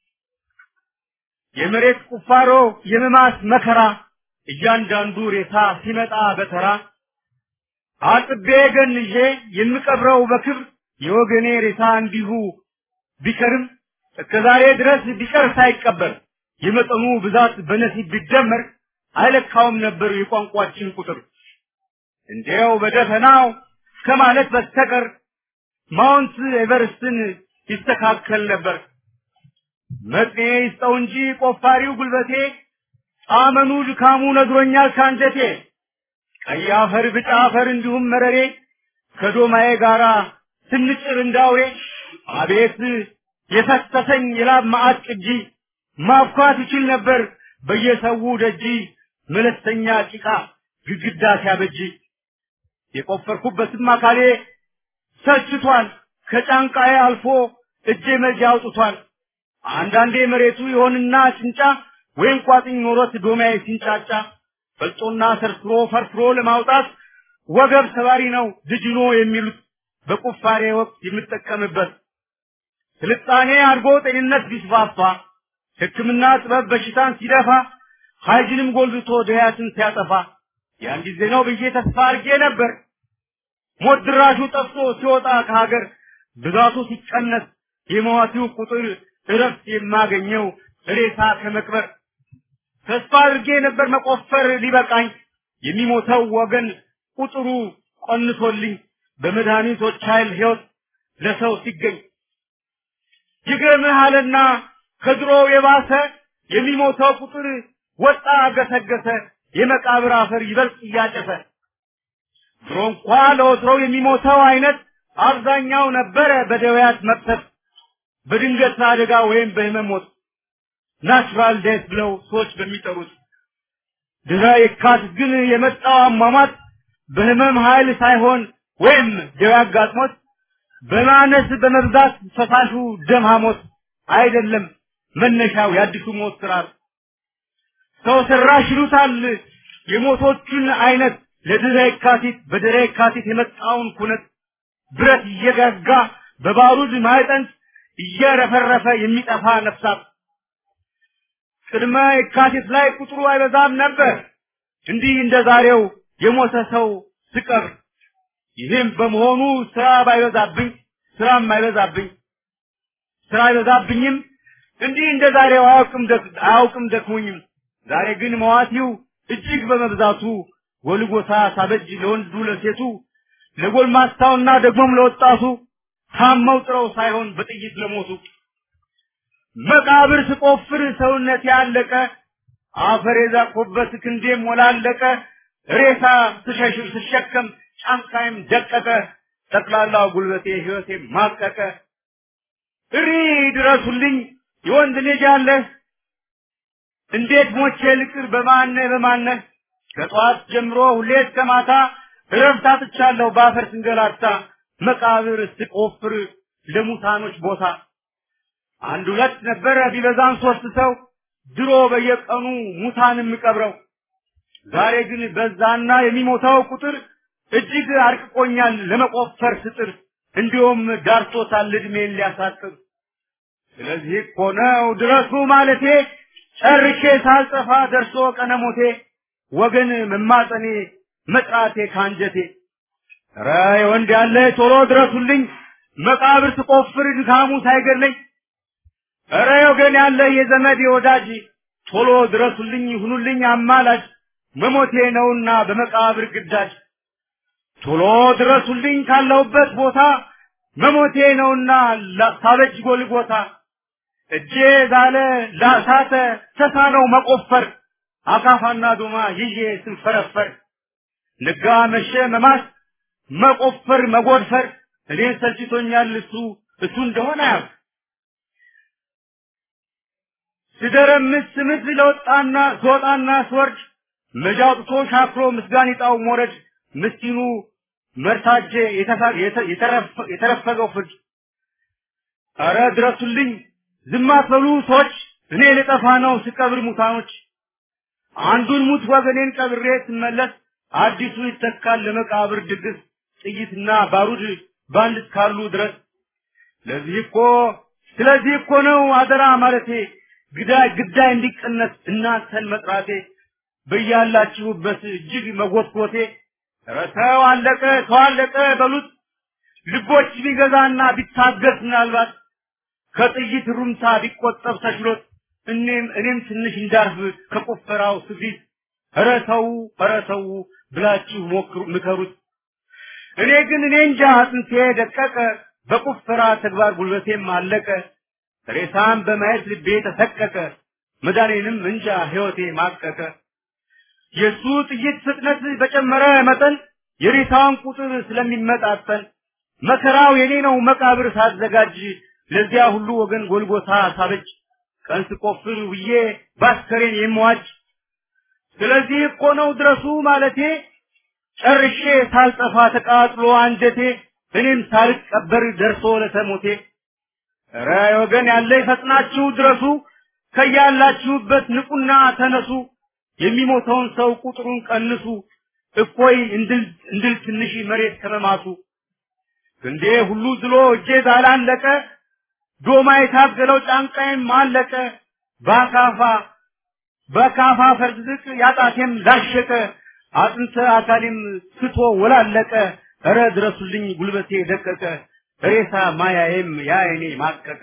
የመሬት ቁፋሮ የመማስ መከራ እያንዳንዱ ሬሳ ሲመጣ በተራ አጥቤ ገንዤ የምቀብረው በክብር የወገኔ ሬሳ እንዲሁ ቢከርም እስከዛሬ ድረስ ቢቀር ሳይቀበር የመጠኑ ብዛት በነሲብ ቢደመር አይለካውም ነበር የቋንቋችን ቁጥር እንዴው በደፈናው ከማለት በስተቀር ማውንት ኤቨርስትን ይስተካከል ነበር መጥኔ ይስጠው እንጂ ቆፋሪው ጉልበቴ ጣመኑ ድካሙ ነግሮኛል ካንጀቴ ቀይ አፈር ብጫ አፈር እንዲሁም መረሬ ከዶማዬ ጋራ ስንጭር እንዳውሬ አቤት የፈሰሰኝ የላብ ማዕት ቅጂ ማፍኳት ይችል ነበር በየሰው ደጂ መለስተኛ ጭቃ ግድግዳ ሲያበጂ የቆፈርኩበትም አካሌ ሰልችቷል ከጫንቃዬ አልፎ እጄ መጃ አውጥቷል አንዳንዴ መሬቱ ይሆንና ጭንጫ ወይም ቋጥኝ ኖሮት ዶማዬ ሲንጫጫ በልጦና ሰርስሮ ፈርፍሮ ለማውጣት ወገብ ሰባሪ ነው ድጅኖ የሚሉት በቁፋሬ ወቅት የምጠቀምበት ስልጣኔ አድጎ ጤንነት ቢስፋፋ ሕክምና ጥበብ በሽታን ሲደፋ ኃይልንም ጎልብቶ ድያትን ሲያጠፋ ያን ጊዜ ነው ብዬ ተስፋ አድርጌ ነበር ሞት ድራሹ ጠፍቶ ሲወጣ ከሀገር ብዛቱ ሲቀነስ የሟቹ ቁጥር እረፍት የማገኘው ሬሳ ከመቅበር ተስፋ አድርጌ ነበር መቆፈር ሊበቃኝ የሚሞተው ወገን ቁጥሩ ቀንሶልኝ በመድኃኒቶች ኃይል ሕይወት ለሰው ሲገኝ ይገርምሃልና ከድሮ የባሰ የሚሞተው ቁጥር ወጣ ገሰገሰ የመቃብር አፈር ይበልጥ እያጨሰ ድሮ እንኳ ለወትሮው የሚሞተው አይነት አብዛኛው ነበረ በደዌያት መቅሰፍ በድንገት አደጋ ወይም በህመም ሞት ናቹራል ዴት ብለው ሰዎች በሚጠሩት ድራ የካቲት ግን የመጣው አሟሟት በህመም ኃይል ሳይሆን ወይም ደዌ አጋጥሞት በማነስ በመብዛት ፈሳሹ ደም ሐሞት አይደለም መነሻው የአዲሱ ሞት ስርዓት ሰው ሰራሽ ይሉታል የሞቶቹን አይነት ለድራ የካቲት በድራ የካቲት የመጣውን ኩነት ብረት እየጋጋ በባሩድ ማይጠንት እየረፈረፈ የሚጠፋ ነፍሳት ቅድመ የካቲት ላይ ቁጥሩ አይበዛም ነበር እንዲህ እንደዛሬው የሞተ ሰው ስቀር ይህም በመሆኑ ስራ ባይበዛብኝ ስራም አይበዛብኝ ስራ አይበዛብኝም እንዲህ እንደዛሬው አያውቅም አያውቅም ደክሞኝም ዛሬ ግን መዋቲው እጅግ በመብዛቱ ጎልጎታ ሳበጅ ለወንዱ ለሴቱ ለጎልማስታውና ደግሞም ለወጣቱ ታመው ጥረው ሳይሆን በጥይት ለሞቱ መቃብር ስቆፍር ሰውነት ያለቀ አፈር የዛቆበት ክንዴም ወላለቀ ሬሳ ስሸሽር ስሸከም ጫንቃይም ደቀቀ ጠቅላላው ጉልበቴ ህይወቴ ማቀቀ እሪ ድረሱልኝ የወንድ ልጅ አለ እንዴት ሞቼ ልቅር በማነ በማነ ከጧት ጀምሮ ሁሌ እስከ ማታ እረፍት አጥቻለሁ ባፈር ስንገላታ መቃብር ስቆፍር ለሙታኖች ቦታ አንድ ሁለት ነበር ቢበዛም ሶስት ሰው ድሮ በየቀኑ ሙታንም ቀብረው ዛሬ ግን በዛና የሚሞታው ቁጥር እጅግ አርቅቆኛል ለመቆፈር ስጥር እንዲሁም ዳርቶታል እድሜን ሊያሳጥር ስለዚህ እኮ ነው ድረሱ ማለቴ ጨርሼ ሳልጠፋ ደርሶ ቀነሞቴ ወገን መማጠኔ መጥራቴ ካንጀቴ ኧረ ወንድ ያለ ቶሎ ድረሱልኝ መቃብር ስቆፍር ድካሙ ሳይገለኝ ኧረ ወገን ያለ የዘመድ ወዳጅ ቶሎ ድረሱልኝ ሁኑልኝ አማላጅ መሞቴ ነውና በመቃብር ግዳጅ ቶሎ ድረሱልኝ ካለውበት ቦታ መሞቴ ነውና ሳበጅ ጎልጎታ እጄ ዛለ ላሳተ ተሳነው መቆፈር አካፋና ዶማ ይዤ ስንፈረፈር ንጋ መሸ መማስ መቆፈር መጎድፈር እኔን ሰልችቶኛል እሱ እሱ እንደሆነ ያው ሲደረምስ ስምት ለወጣና ዞጣና ስወርድ መጃውጥቶ ሻክሮ ምስጋኒጣው ሞረድ ምስኪኑ መርታጄ የተረፈገው ፍርድ ኧረ ድረሱልኝ ዝም አትበሉ ሰዎች እኔ ልጠፋ ነው ስቀብር ሙታኖች አንዱን ሙት ወገኔን ቀብሬ ስመለስ አዲሱ ይተካል ለመቃብር ድግስ ጥይትና ባሩድ ባንድ ካሉ ድረስ ለዚህ እኮ ስለዚህ እኮ ነው አደራ ማለቴ ግዳይ ግዳይ እንዲቀነስ እናንተን መጥራቴ በያላችሁበት እጅግ መጎትኮቴ ረተው አለቀ ተዋለቀ በሉት ልቦች ቢገዛና ቢታገስ ምናልባት ከጥይት ሩምታ ቢቆጠብ ተሽሎት እኔም እኔም ትንሽ እንዳርፍ ከቆፈራው ስፊት ረተው ረተው ብላችሁ ሞክሩ ምከሩት እኔ ግን እኔ እንጃ አጥንቴ ደቀቀ በቁፈራ ተግባር ጉልበቴም አለቀ ሬሳም በማየት ልቤ ተሰቀቀ መዳኔንም እንጃ ህይወቴ ማቀቀ የሱ ጥይት ፍጥነት በጨመረ መጠን የሬሳውን ቁጥር ስለሚመጣጠን መከራው የኔ ነው መቃብር ሳዘጋጅ ለዚያ ሁሉ ወገን ጎልጎታ ሳበጅ ቀን ስቆፍር ውዬ ባስከሬን የምዋጅ ስለዚህ እኮ ነው ድረሱ ማለቴ ጨርሼ ሳልጠፋ ተቃጥሎ አንጀቴ እኔም ሳልቀበር ደርሶ ለተሞቴ ኧረ ወገን ያለ ይፈጥናችሁ ድረሱ ከያላችሁበት ንቁና ተነሱ የሚሞተውን ሰው ቁጥሩን ቀንሱ እኮይ እንድል እንድል ትንሽ መሬት ከመማቱ እንዴ ሁሉ ዝሎ እጄ ዛላለቀ ዶማ የታገለው ጫንቃዬም አለቀ ባካፋ በካፋ ፈርዝቅ ያጣቴም ላሸቀ አጥንተ አካሌም ስቶ ወላለቀ ኧረ ድረሱልኝ ጉልበቴ ደቀቀ ሬሳ ማያዬም ያይኔ ማቀቀ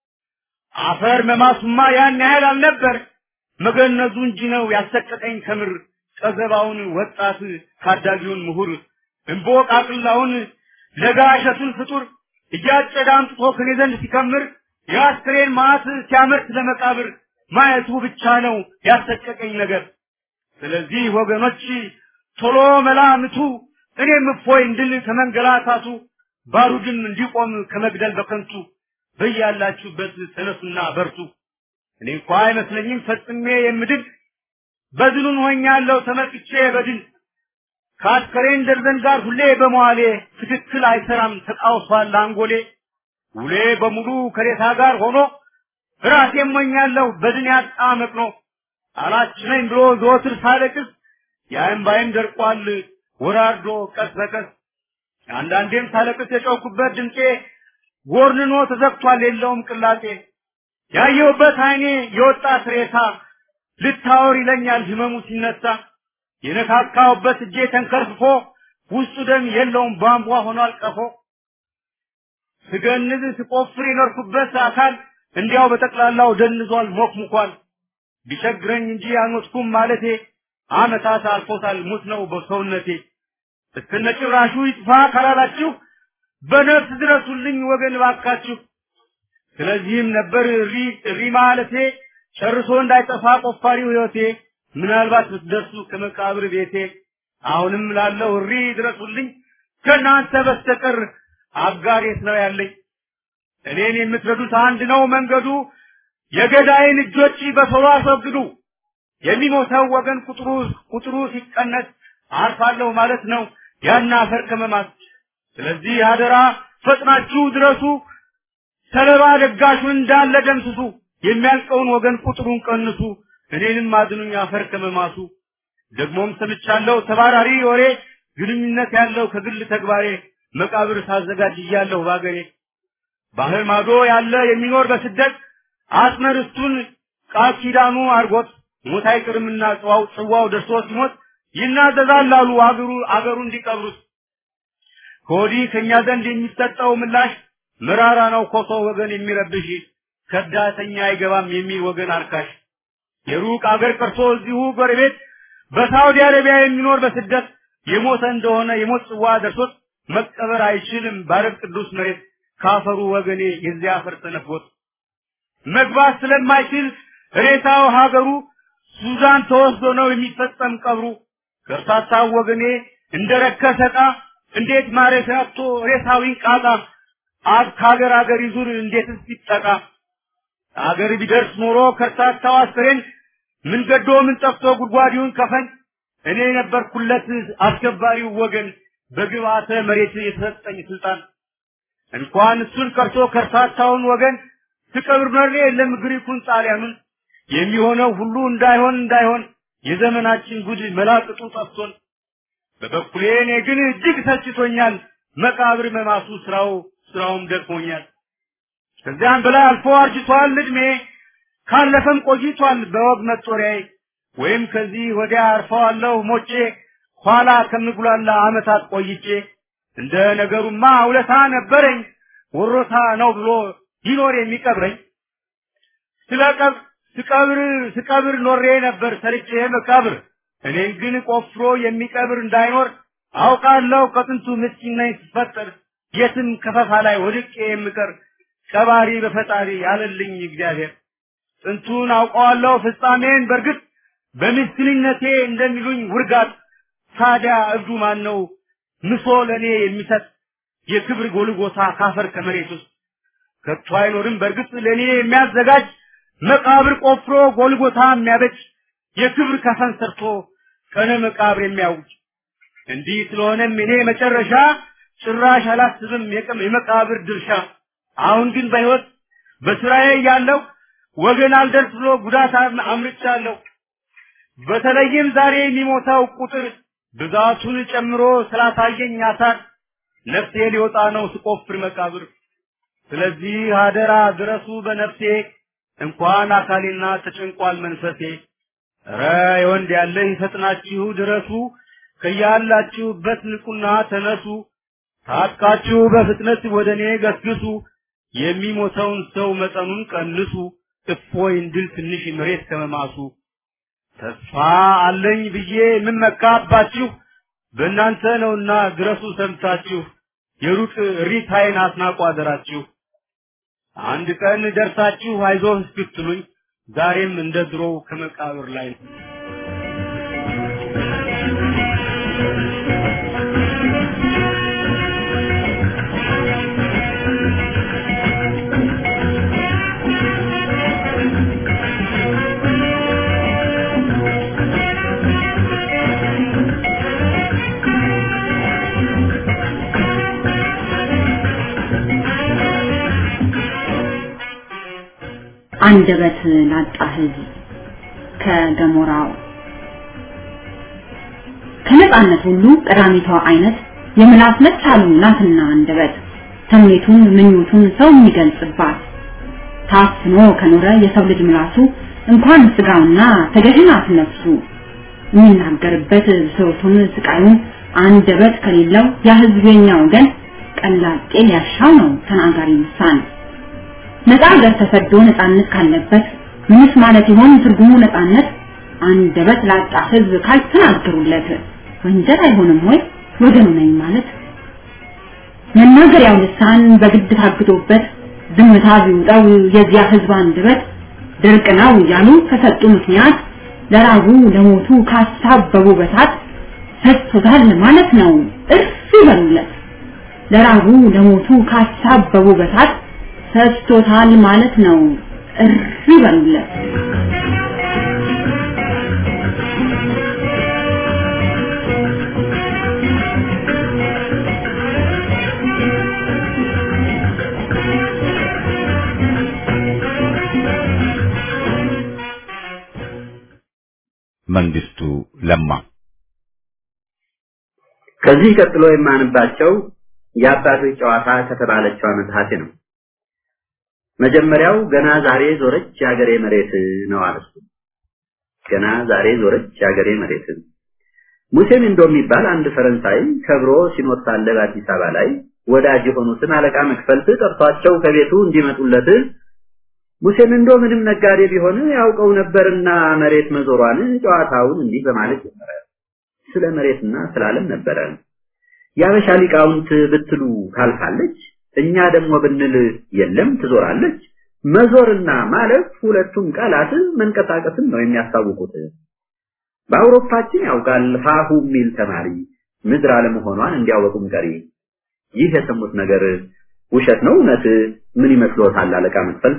አፈር መማሱማ ያን ያህል አልነበር መገነዙ እንጂ ነው ያሰቀቀኝ ከምር ቀዘባውን ወጣት ካዳጊውን ምሁር እንቦቃቅላውን ለጋሸቱን ፍጡር እያጨደ አምጥቶ ከኔ ዘንድ ሲከምር የአስክሬን ማት ሲያመርት ለመቃብር ማየቱ ብቻ ነው ያሰቀቀኝ ነገር ስለዚህ ወገኖች ቶሎ መላምቱ እኔም እፎይ እንድል ከመንገላታቱ ባሩድም እንዲቆም ከመግደል በከንቱ በያላችሁበት ተነሱና በርቱ እኔ እንኳን አይመስለኝም ፈጽሜ የምድል በድኑን ሆኛለሁ ተመቅቼ በድል ካስከሬን ደርዘን ጋር ሁሌ በመዋሌ ትክክል አይሰራም ተቃውሷል አንጎሌ ሁሌ በሙሉ ከሬታ ጋር ሆኖ ራሴም ሆኛለሁ በድን ያጣ መቅኖ አላችነኝ ብሎ ዘወትር ሳለቅስ ያንባይም ደርቋል ወራርዶ ቀስ በቀስ አንዳንዴም ሳለቅስ የጮኩበት ድምጼ ጎርንኖ ተዘግቷል የለውም ቅላጤ ያየውበት አይኔ የወጣ ሬሳ ልታወር ይለኛል ህመሙ ሲነሳ የነካካውበት እጄ ተንከርፍፎ ውስጡ ደም የለውም ቧንቧ ሆኗል ቀፎ ስገንዝ ስቆፍር የኖርኩበት አካል እንዲያው በጠቅላላው ደንዟል ሞክሙኳል ቢቸግረኝ እንጂ አልሞትኩም ማለቴ አመታት አልፎታል ሙት ነው በሰውነቴ እስከነጭራሹ ይጥፋ ካላላችሁ በነፍስ ድረሱልኝ ወገን ባካችሁ ስለዚህም ነበር ሪ ሪ ማለቴ ጨርሶ እንዳይጠፋ ቆፋሪው ህይወቴ ምናልባት ብትደርሱ ከመቃብር ቤቴ አሁንም ላለው ሪ ድረሱልኝ ከናንተ በስተቀር አጋሬት ነው ያለኝ እኔን የምትረዱት አንድ ነው መንገዱ የገዳይን እጆች በቶሎ አስወግዱ የሚሞተው ወገን ቁጥሩ ቁጥሩ ሲቀነስ አርፋለሁ ማለት ነው ያና አፈር ከመማት ስለዚህ አደራ ፈጥናችሁ ድረሱ ሰለባ ደጋሹን እንዳለ ደምስሱ የሚያልቀውን ወገን ቁጥሩን ቀንሱ እኔንም አድኑኝ አፈር ከመማቱ ደግሞም ሰምቻለሁ ተባራሪ ወሬ ግንኙነት ያለው ከግል ተግባሬ መቃብር ሳዘጋጅ ያለው ባገሬ ባህር ማዶ ያለ የሚኖር በስደት አስመርስቱን ቃል ኪዳኑ አርጎት ሞት አይቀርምና ጽዋው ጽዋው ደርሶ ሲሞት ይናዘዛል አሉ አገሩ አገሩ እንዲቀብሩት ኮዲ ከኛ ዘንድ የሚሰጠው ምላሽ መራራ ነው ኮሶ ወገን የሚረብሽ ከዳተኛ አይገባም የሚል ወገን አርካሽ የሩቅ አገር ቀርቶ እዚሁ ጎረቤት በሳውዲ አረቢያ የሚኖር በስደት የሞተ እንደሆነ የሞት ጽዋ ደርሶት መቀበር አይችልም ባረብ ቅዱስ መሬት ካፈሩ ወገኔ የዚያ አፈር ተነፍጎት መግባት ስለማይችል ሬሳው ሀገሩ ሱዳን ተወስዶ ነው የሚፈጸም ቀብሩ ከርታታው ወገኔ እንደረከሰታ እንዴት ማረሳቶ ሬሳዊን ቃጣ አብ ካገር አገር ይዙር እንዴትስ ይጠቃ አገር ቢደርስ ኖሮ ከርታታው አስከሬን ምን ገዶ ምን ጠፍቶ ጉድጓዲውን ከፈን እኔ ነበርኩለት አስከባሪው ወገን በግባተ መሬት የተሰጠኝ ስልጣን እንኳን እሱን ቀርቶ ከርታታውን ወገን ትቀብር መሬ ለምግሪኩን ጣሊያኑን የሚሆነው ሁሉ እንዳይሆን እንዳይሆን የዘመናችን ጉድ መላቅጡ ጠፍቶን በበኩሌ እኔ ግን እጅግ ተችቶኛል መቃብር መማሱ ስራው ስራውም ደክሞኛል ከዚያም በላይ አልፎ አርጅቷል እድሜ ካለፈም ቆይቷል በወግ መጦሪያዬ ወይም ከዚህ ወዲያ አርፈዋለሁ ሞቼ ኋላ ከምጉላላ አመታት ቆይቼ እንደ ነገሩማ ውለታ ነበረኝ ወሮታ ነው ብሎ ይኖር የሚቀብረኝ ስለቀብ ስቀብር ስቀብር ኖሬ ነበር ሰርቼ መቃብር እኔን ግን ቆፍሮ የሚቀብር እንዳይኖር አውቃለሁ ከጥንቱ ምስኪን ነኝ ስፈጠር የትም ከፈፋ ላይ ወድቄ የምቀር ቀባሪ በፈጣሪ ያለልኝ እግዚአብሔር ጥንቱን አውቀዋለሁ ፍጻሜን በርግጥ በምስኪንነቴ እንደሚሉኝ ውርጋት ታዲያ እብዱ ማን ነው ምሶ ለኔ የሚሰጥ የክብር ጎልጎታ ካፈር ከመሬት ውስጥ ከቶ አይኖርም በርግጥ ለኔ የሚያዘጋጅ መቃብር ቆፍሮ ጎልጎታ የሚያበጅ የክብር ከፈን ሰርቶ ከነ መቃብር የሚያውጅ እንዲህ ስለሆነም እኔ መጨረሻ ጭራሽ አላስብም የቀም የመቃብር ድርሻ አሁን ግን በህይወት በስራዬ ያለው ወገን አልደርስ ብሎ ጉዳት አምርቻለሁ በተለይም ዛሬ የሚሞታው ቁጥር ብዛቱን ጨምሮ ስላሳየኝ አሳር ነፍሴ ሊወጣ ነው ስቆፍር መቃብር ስለዚህ አደራ ድረሱ በነፍሴ እንኳን አካሌና ተጨንቋል መንፈሴ ኧረ የወንድ ያለ ይፈጥናችሁ ድረሱ ከያላችሁበት ንቁና ተነሱ ታጥቃችሁ በፍጥነት ወደኔ ገስግሱ የሚሞተውን ሰው መጠኑን ቀንሱ እፎይ እንድል ትንሽ መሬት ከመማሱ ተስፋ አለኝ ብዬ ምመካባችሁ በእናንተ ነውና ድረሱ ሰምታችሁ የሩቅ ሪታይን አስናቁ አደራችሁ አንድ ቀን ደርሳችሁ አይዞህ እስክትሉኝ ዛሬም እንደ ድሮው ከመቃብር ላይ አንደበት ላጣ ህዝብ ከገሞራው ከነጻነት ሁሉ ቀዳሚቷ አይነት የምላስ መቻሉ ናትና አንደበት ተምኔቱን ምኞቱን ሰው የሚገልጽባት ታስኖ ከኖረ የሰው ልጅ ምላሱ እንኳን ስጋውና ተገዥናት ነፍሱ የሚናገርበት ሰውቱን ስቃዩን አንደበት ከሌለው ያ ህዝብኛ ወገን ቀላጤ ያሻው ነው ተናጋሪ ልሳን ነፃ ሀገር ተሰዶ ነፃነት ካለበት ምንስ ማለት ይሆን ትርጉሙ ነፃነት አንደበት ላጣ ህዝብ ካልተናገሩለት ወንጀል አይሆንም ወይ ወገኑ ነኝ ማለት መናገሪያው ልሳን በግድ ታግዶበት ዝምታ ቢውጣው የዚያ ህዝብ አንደበት ድርቅ ነው ያሉ ከሰጡ ምክንያት ለራቡ ለሞቱ ካሳበቡ በሳት ሰጥቶታል ማለት ነው እርሱ ይበሉለት ለራቡ ለሞቱ ካሳበቡ በሳት ሰጥቶታል ማለት ነው እርሱ ይበሉለት መንግስቱ ለማ ከዚህ ቀጥሎ የማንባቸው የአባቶች ጨዋታ ከተባለችው መጽሐፍ ነው መጀመሪያው ገና ዛሬ ዞረች ያገሬ መሬት ነው አለሱ ገና ዛሬ ዞረች ያገሬ መሬት። ሙሴም እንደሚባል አንድ ፈረንሳይ ከብሮ ሲኖር ሳለ በአዲስ አበባ ላይ ወዳጅ የሆኑትን አለቃ መክፈልት ጠርቷቸው ከቤቱ እንዲመጡለት ሙሴም እንዶ ምንም ነጋዴ ቢሆን ያውቀው ነበርና መሬት መዞሯን ጨዋታውን እንዲህ በማለት ጀመረ። ስለ መሬትና ስላለም ነበረ። ያበሻ ሊቃውንት ብትሉ ካልፋለች፣ እኛ ደግሞ ብንል የለም ትዞራለች። መዞርና ማለት ሁለቱም ቃላት መንቀሳቀስን ነው የሚያስታውቁት። በአውሮፓችን ያውቃል ሀሁ ሚል ተማሪ ምድር አለመሆኗን እንዲያወቁም ቀሪ። ይህ የሰሙት ነገር ውሸት ነው እውነት ምን ይመስሎታል አለቃ መክፈልት?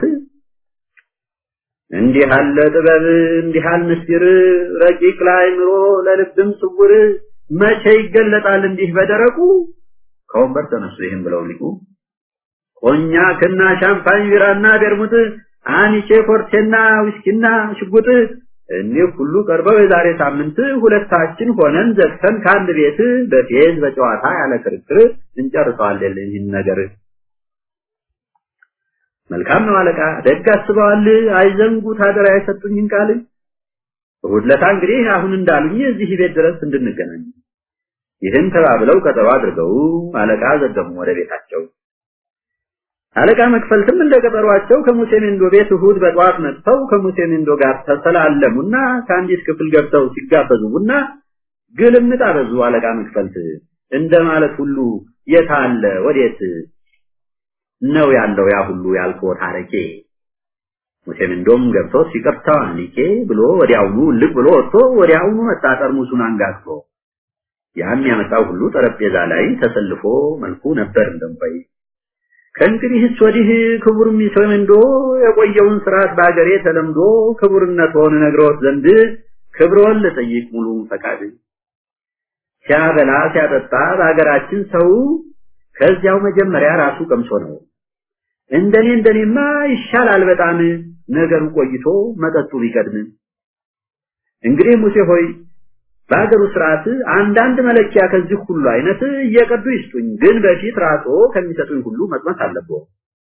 እንዲህ ያለ ጥበብ እንዲህ ያለ ምስጢር ረቂቅ ለአእምሮ ለልብም ስውር መቼ ይገለጣል እንዲህ በደረቁ? ከወንበር ተነሱ ይህን ብለው ሊቁ ኮኛክና ሻምፓኝ ቢራና ደርሙት አንቺ ኮርቴና ዊስኪና ሽጉጥ እኒህ ሁሉ ቀርበው የዛሬ ሳምንት ሁለታችን ሆነን ዘግተን ካንድ ቤት በፌዝ በጨዋታ ያለ ክርክር እንጨርሰዋለን ይህን ነገር። መልካም ነው አለቃ ደግ አስበዋል አይዘንጉ ታደራ ያሰጡኝን ቃል። ሁለታ እንግዲህ አሁን እንዳሉኝ እዚህ ቤት ድረስ እንድንገናኝ ይህን ተባብለው ቀጠሮ አድርገው አለቃ ዘገሙ ወደ ቤታቸው። አለቃ መክፈልትም እንደቀጠሯቸው ከሙሴሚንዶ ቤት እሁድ በጧት መጥተው ከሙሴሚንዶ ጋር ተሰላለሙና ከአንዲት ክፍል ገብተው ሲጋበዙና ግልምጥ አበዙ። አለቃ መክፈልት እንደማለት ሁሉ የታለ ወዴት ነው ያለው ያ ሁሉ ያልከው ታሪኬ? ሙሴሚንዶም ገብቶ ሲቀርታው አንሊኬ ብሎ ወዲያውኑ ልቅ ብሎ ወጥቶ ወዲያውኑ መጣጠር ሙሱን አንጋግቶ ያን ያመጣው ሁሉ ጠረጴዛ ላይ ተሰልፎ መልኩ ነበር እንደምባይ። ከእንግዲህስ ወዲህ ክቡር ሙሴሚንዶ የቆየውን ስርዓት ባገሬ ተለምዶ ክቡርነቱን ነግሮት ዘንድ ክብሮን ለጠይቅ ሙሉ ፈቃድ ሲያበላ ሲያጠጣ ባገራችን ሰው ከዚያው መጀመሪያ ራሱ ቀምሶ ነው። እንደኔ እንደኔማ ይሻላል በጣም ነገሩ ቆይቶ መጠጡ ቢቀድም። እንግዲህ ሙሴ ሆይ ባገሩ ስርዓት አንዳንድ መለኪያ ከዚህ ሁሉ አይነት እየቀዱ ይስጡኝ፣ ግን በፊት ራሶ ከሚሰጡኝ ሁሉ መጥመት አለበው።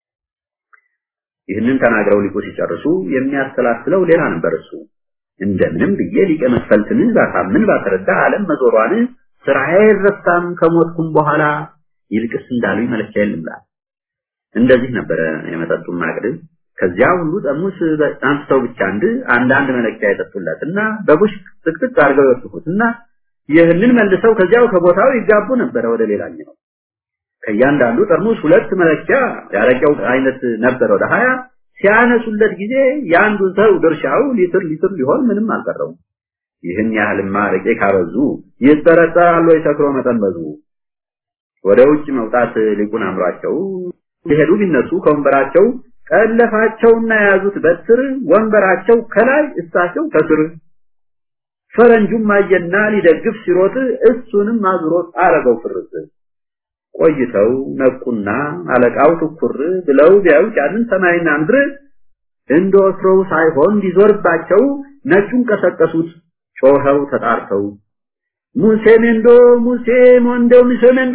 ይህንን ተናግረው ሊቁ ሲጨርሱ የሚያስተላስለው ሌላ ነበር። እሱ እንደምንም ብዬ ሊቀ መክፈልትን ባሳምን ባተረዳ ዓለም መዞሯን ስራዬ ረሳም ከሞትኩም በኋላ ይልቅስ እንዳሉኝ መለኪያ የለምላ። እንደዚህ ነበር የመጠጡን ማቅድ። ከዚያ ሁሉ ጠርሙስ አንስተው ብቻ አንድ አንዳንድ መለኪያ የጠጡለትና በቡሽ ጥቅጥቅ አድርገው ይወስዱትና ይህንን መልሰው ከዚያው ከቦታው ይጋቡ ነበር ወደ ሌላኛው። ከያንዳንዱ ጠርሙስ ሁለት መለኪያ ያረቀው አይነት ነበር ወደ ሀያ ሲያነሱለት ጊዜ ያንዱ ሰው ድርሻው ሊትር ሊትር ሊሆን ምንም አልቀረው። ይህን ያህልማ ረቄ ካበዙ ይጠረጠራሉ የሰክሮ መጠን በዙ። ወደ ውጭ መውጣት ሊቁን አምሯቸው ይሄዱ ቢነሱ ከወንበራቸው ቀለፋቸውና ያዙት በትር ወንበራቸው ከላይ እሳቸው ከስር። ፈረንጁም ማየና ሊደግፍ ሲሮጥ እሱንም አዝሮት አረገው ፍርጥ። ቆይተው ነቁና አለቃው ትኩር ብለው ቢያዩ ያንን ሰማይና ምድር እንደወትሮው ሳይሆን ሊዞርባቸው ነጩን ቀሰቀሱት ጮኸው ተጣርተው ሙሴሚንዶ ሙሴ ሞንዶ ሙሴሚንዶ።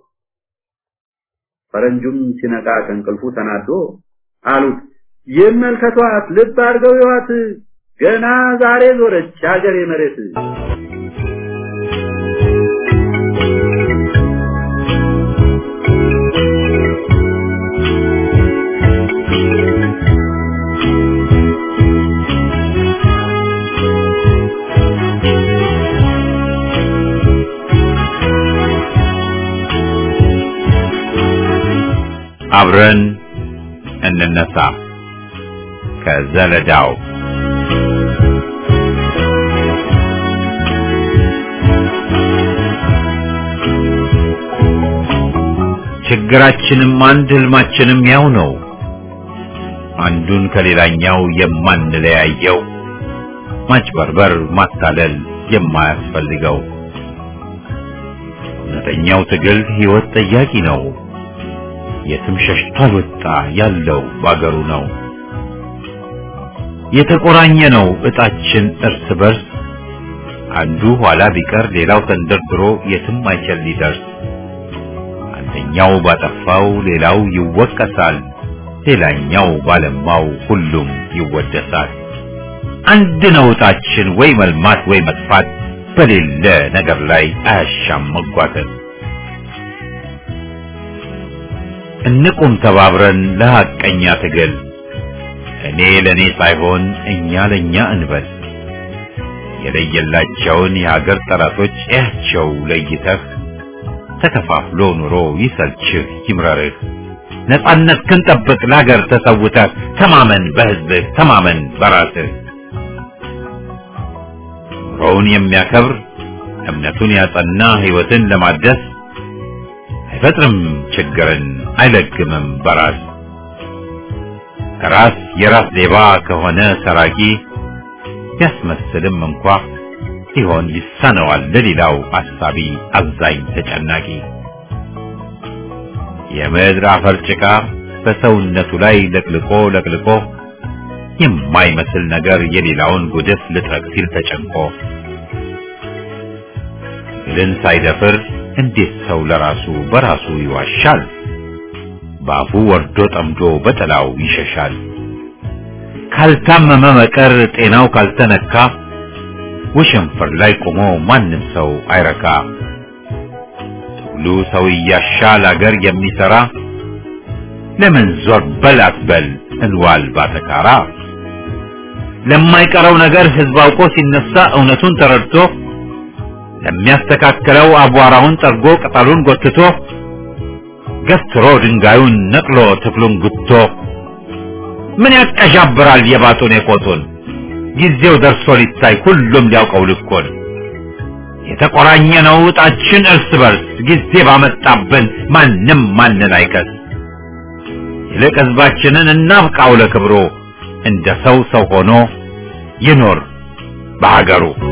ፈረንጁም ሲነቃ ከእንቅልፉ ተናዶ አሉት ይመልከቷት ልብ አድርገው ይዋት ገና ዛሬ ዞረች ያገሬ መሬት። አብረን እንነሳ ከዘለዳው። ችግራችንም አንድ ህልማችንም ያው ነው፣ አንዱን ከሌላኛው የማንለያየው፣ ማጭበርበር ማታለል የማያስፈልገው። እውነተኛው ትግል ህይወት ጠያቂ ነው፣ የትም ሸሽቷል ወጣ ያለው ባገሩ ነው። የተቆራኘ ነው እጣችን እርስ በርስ፣ አንዱ ኋላ ቢቀር ሌላው ተንደርድሮ የትም አይችል ሊደርስ። አንደኛው ባጠፋው ሌላው ይወቀሳል፣ ሌላኛው ባለማው ሁሉም ይወደሳል። አንድ ነው ዕጣችን ወይ መልማት ወይ መጥፋት በሌለ ነገር ላይ አያሻም መጓተት እንቁም ተባብረን ለሐቀኛ ትግል እኔ ለኔ ሳይሆን እኛ ለኛ እንበል የለየላቸውን የሀገር ጠላቶች እያቸው ለይተህ ተከፋፍሎ ኑሮ ይሰልችህ ይምረርህ ነፃነት ክንጠብቅ ለሀገር ተሰውተህ ተማመን በህዝብህ ተማመን በራስህ ኑሮውን የሚያከብር እምነቱን ያጸና ህይወትን ለማደስ አይፈጥርም ችግርን አይለግምም በራስ ራስ የራስ ሌባ ከሆነ ሰራቂ ያስመስልም እንኳ ሲሆን ይሳነዋል ለሌላው አሳቢ አዛኝ ተጨናቂ የምድር አፈር ጭቃ በሰውነቱ ላይ ለቅልቆ ለቅልቆ የማይመስል ነገር የሌላውን ጉድፍ ልጥረግ ሲል ተጨንቆ ግልን ሳይደፍር እንዴት ሰው ለራሱ በራሱ ይዋሻል ባፉ ወርዶ ጠምዶ በጥላው ይሸሻል ካልታመመ መቀር ጤናው ካልተነካ ወሸንፈር ላይ ቆሞ ማንም ሰው አይረካ ሁሉ ሰው ያሻል አገር የሚሰራ ለምን ዞር በል አትበል እንዋል ባተካራ ለማይቀረው ነገር ህዝብ አውቆ ሲነሳ እውነቱን ተረድቶ ለሚያስተካክለው አቧራውን ጠርጎ ቅጠሉን ጎትቶ ገትሮ ድንጋዩን ነቅሎ ተክሉን ጉቶ ምን ያቀዣብራል የባጡን የቆጡን ጊዜው ደርሶ ሊታይ ሁሉም ሊያውቀው ልኮን የተቆራኘ ነው ዕጣችን እርስ በርስ ጊዜ ባመጣብን ማንም ማንን አይከስ ይልቅ ህዝባችንን እናብቃው ለክብሮ እንደ ሰው ሰው ሆኖ ይኖር በሀገሩ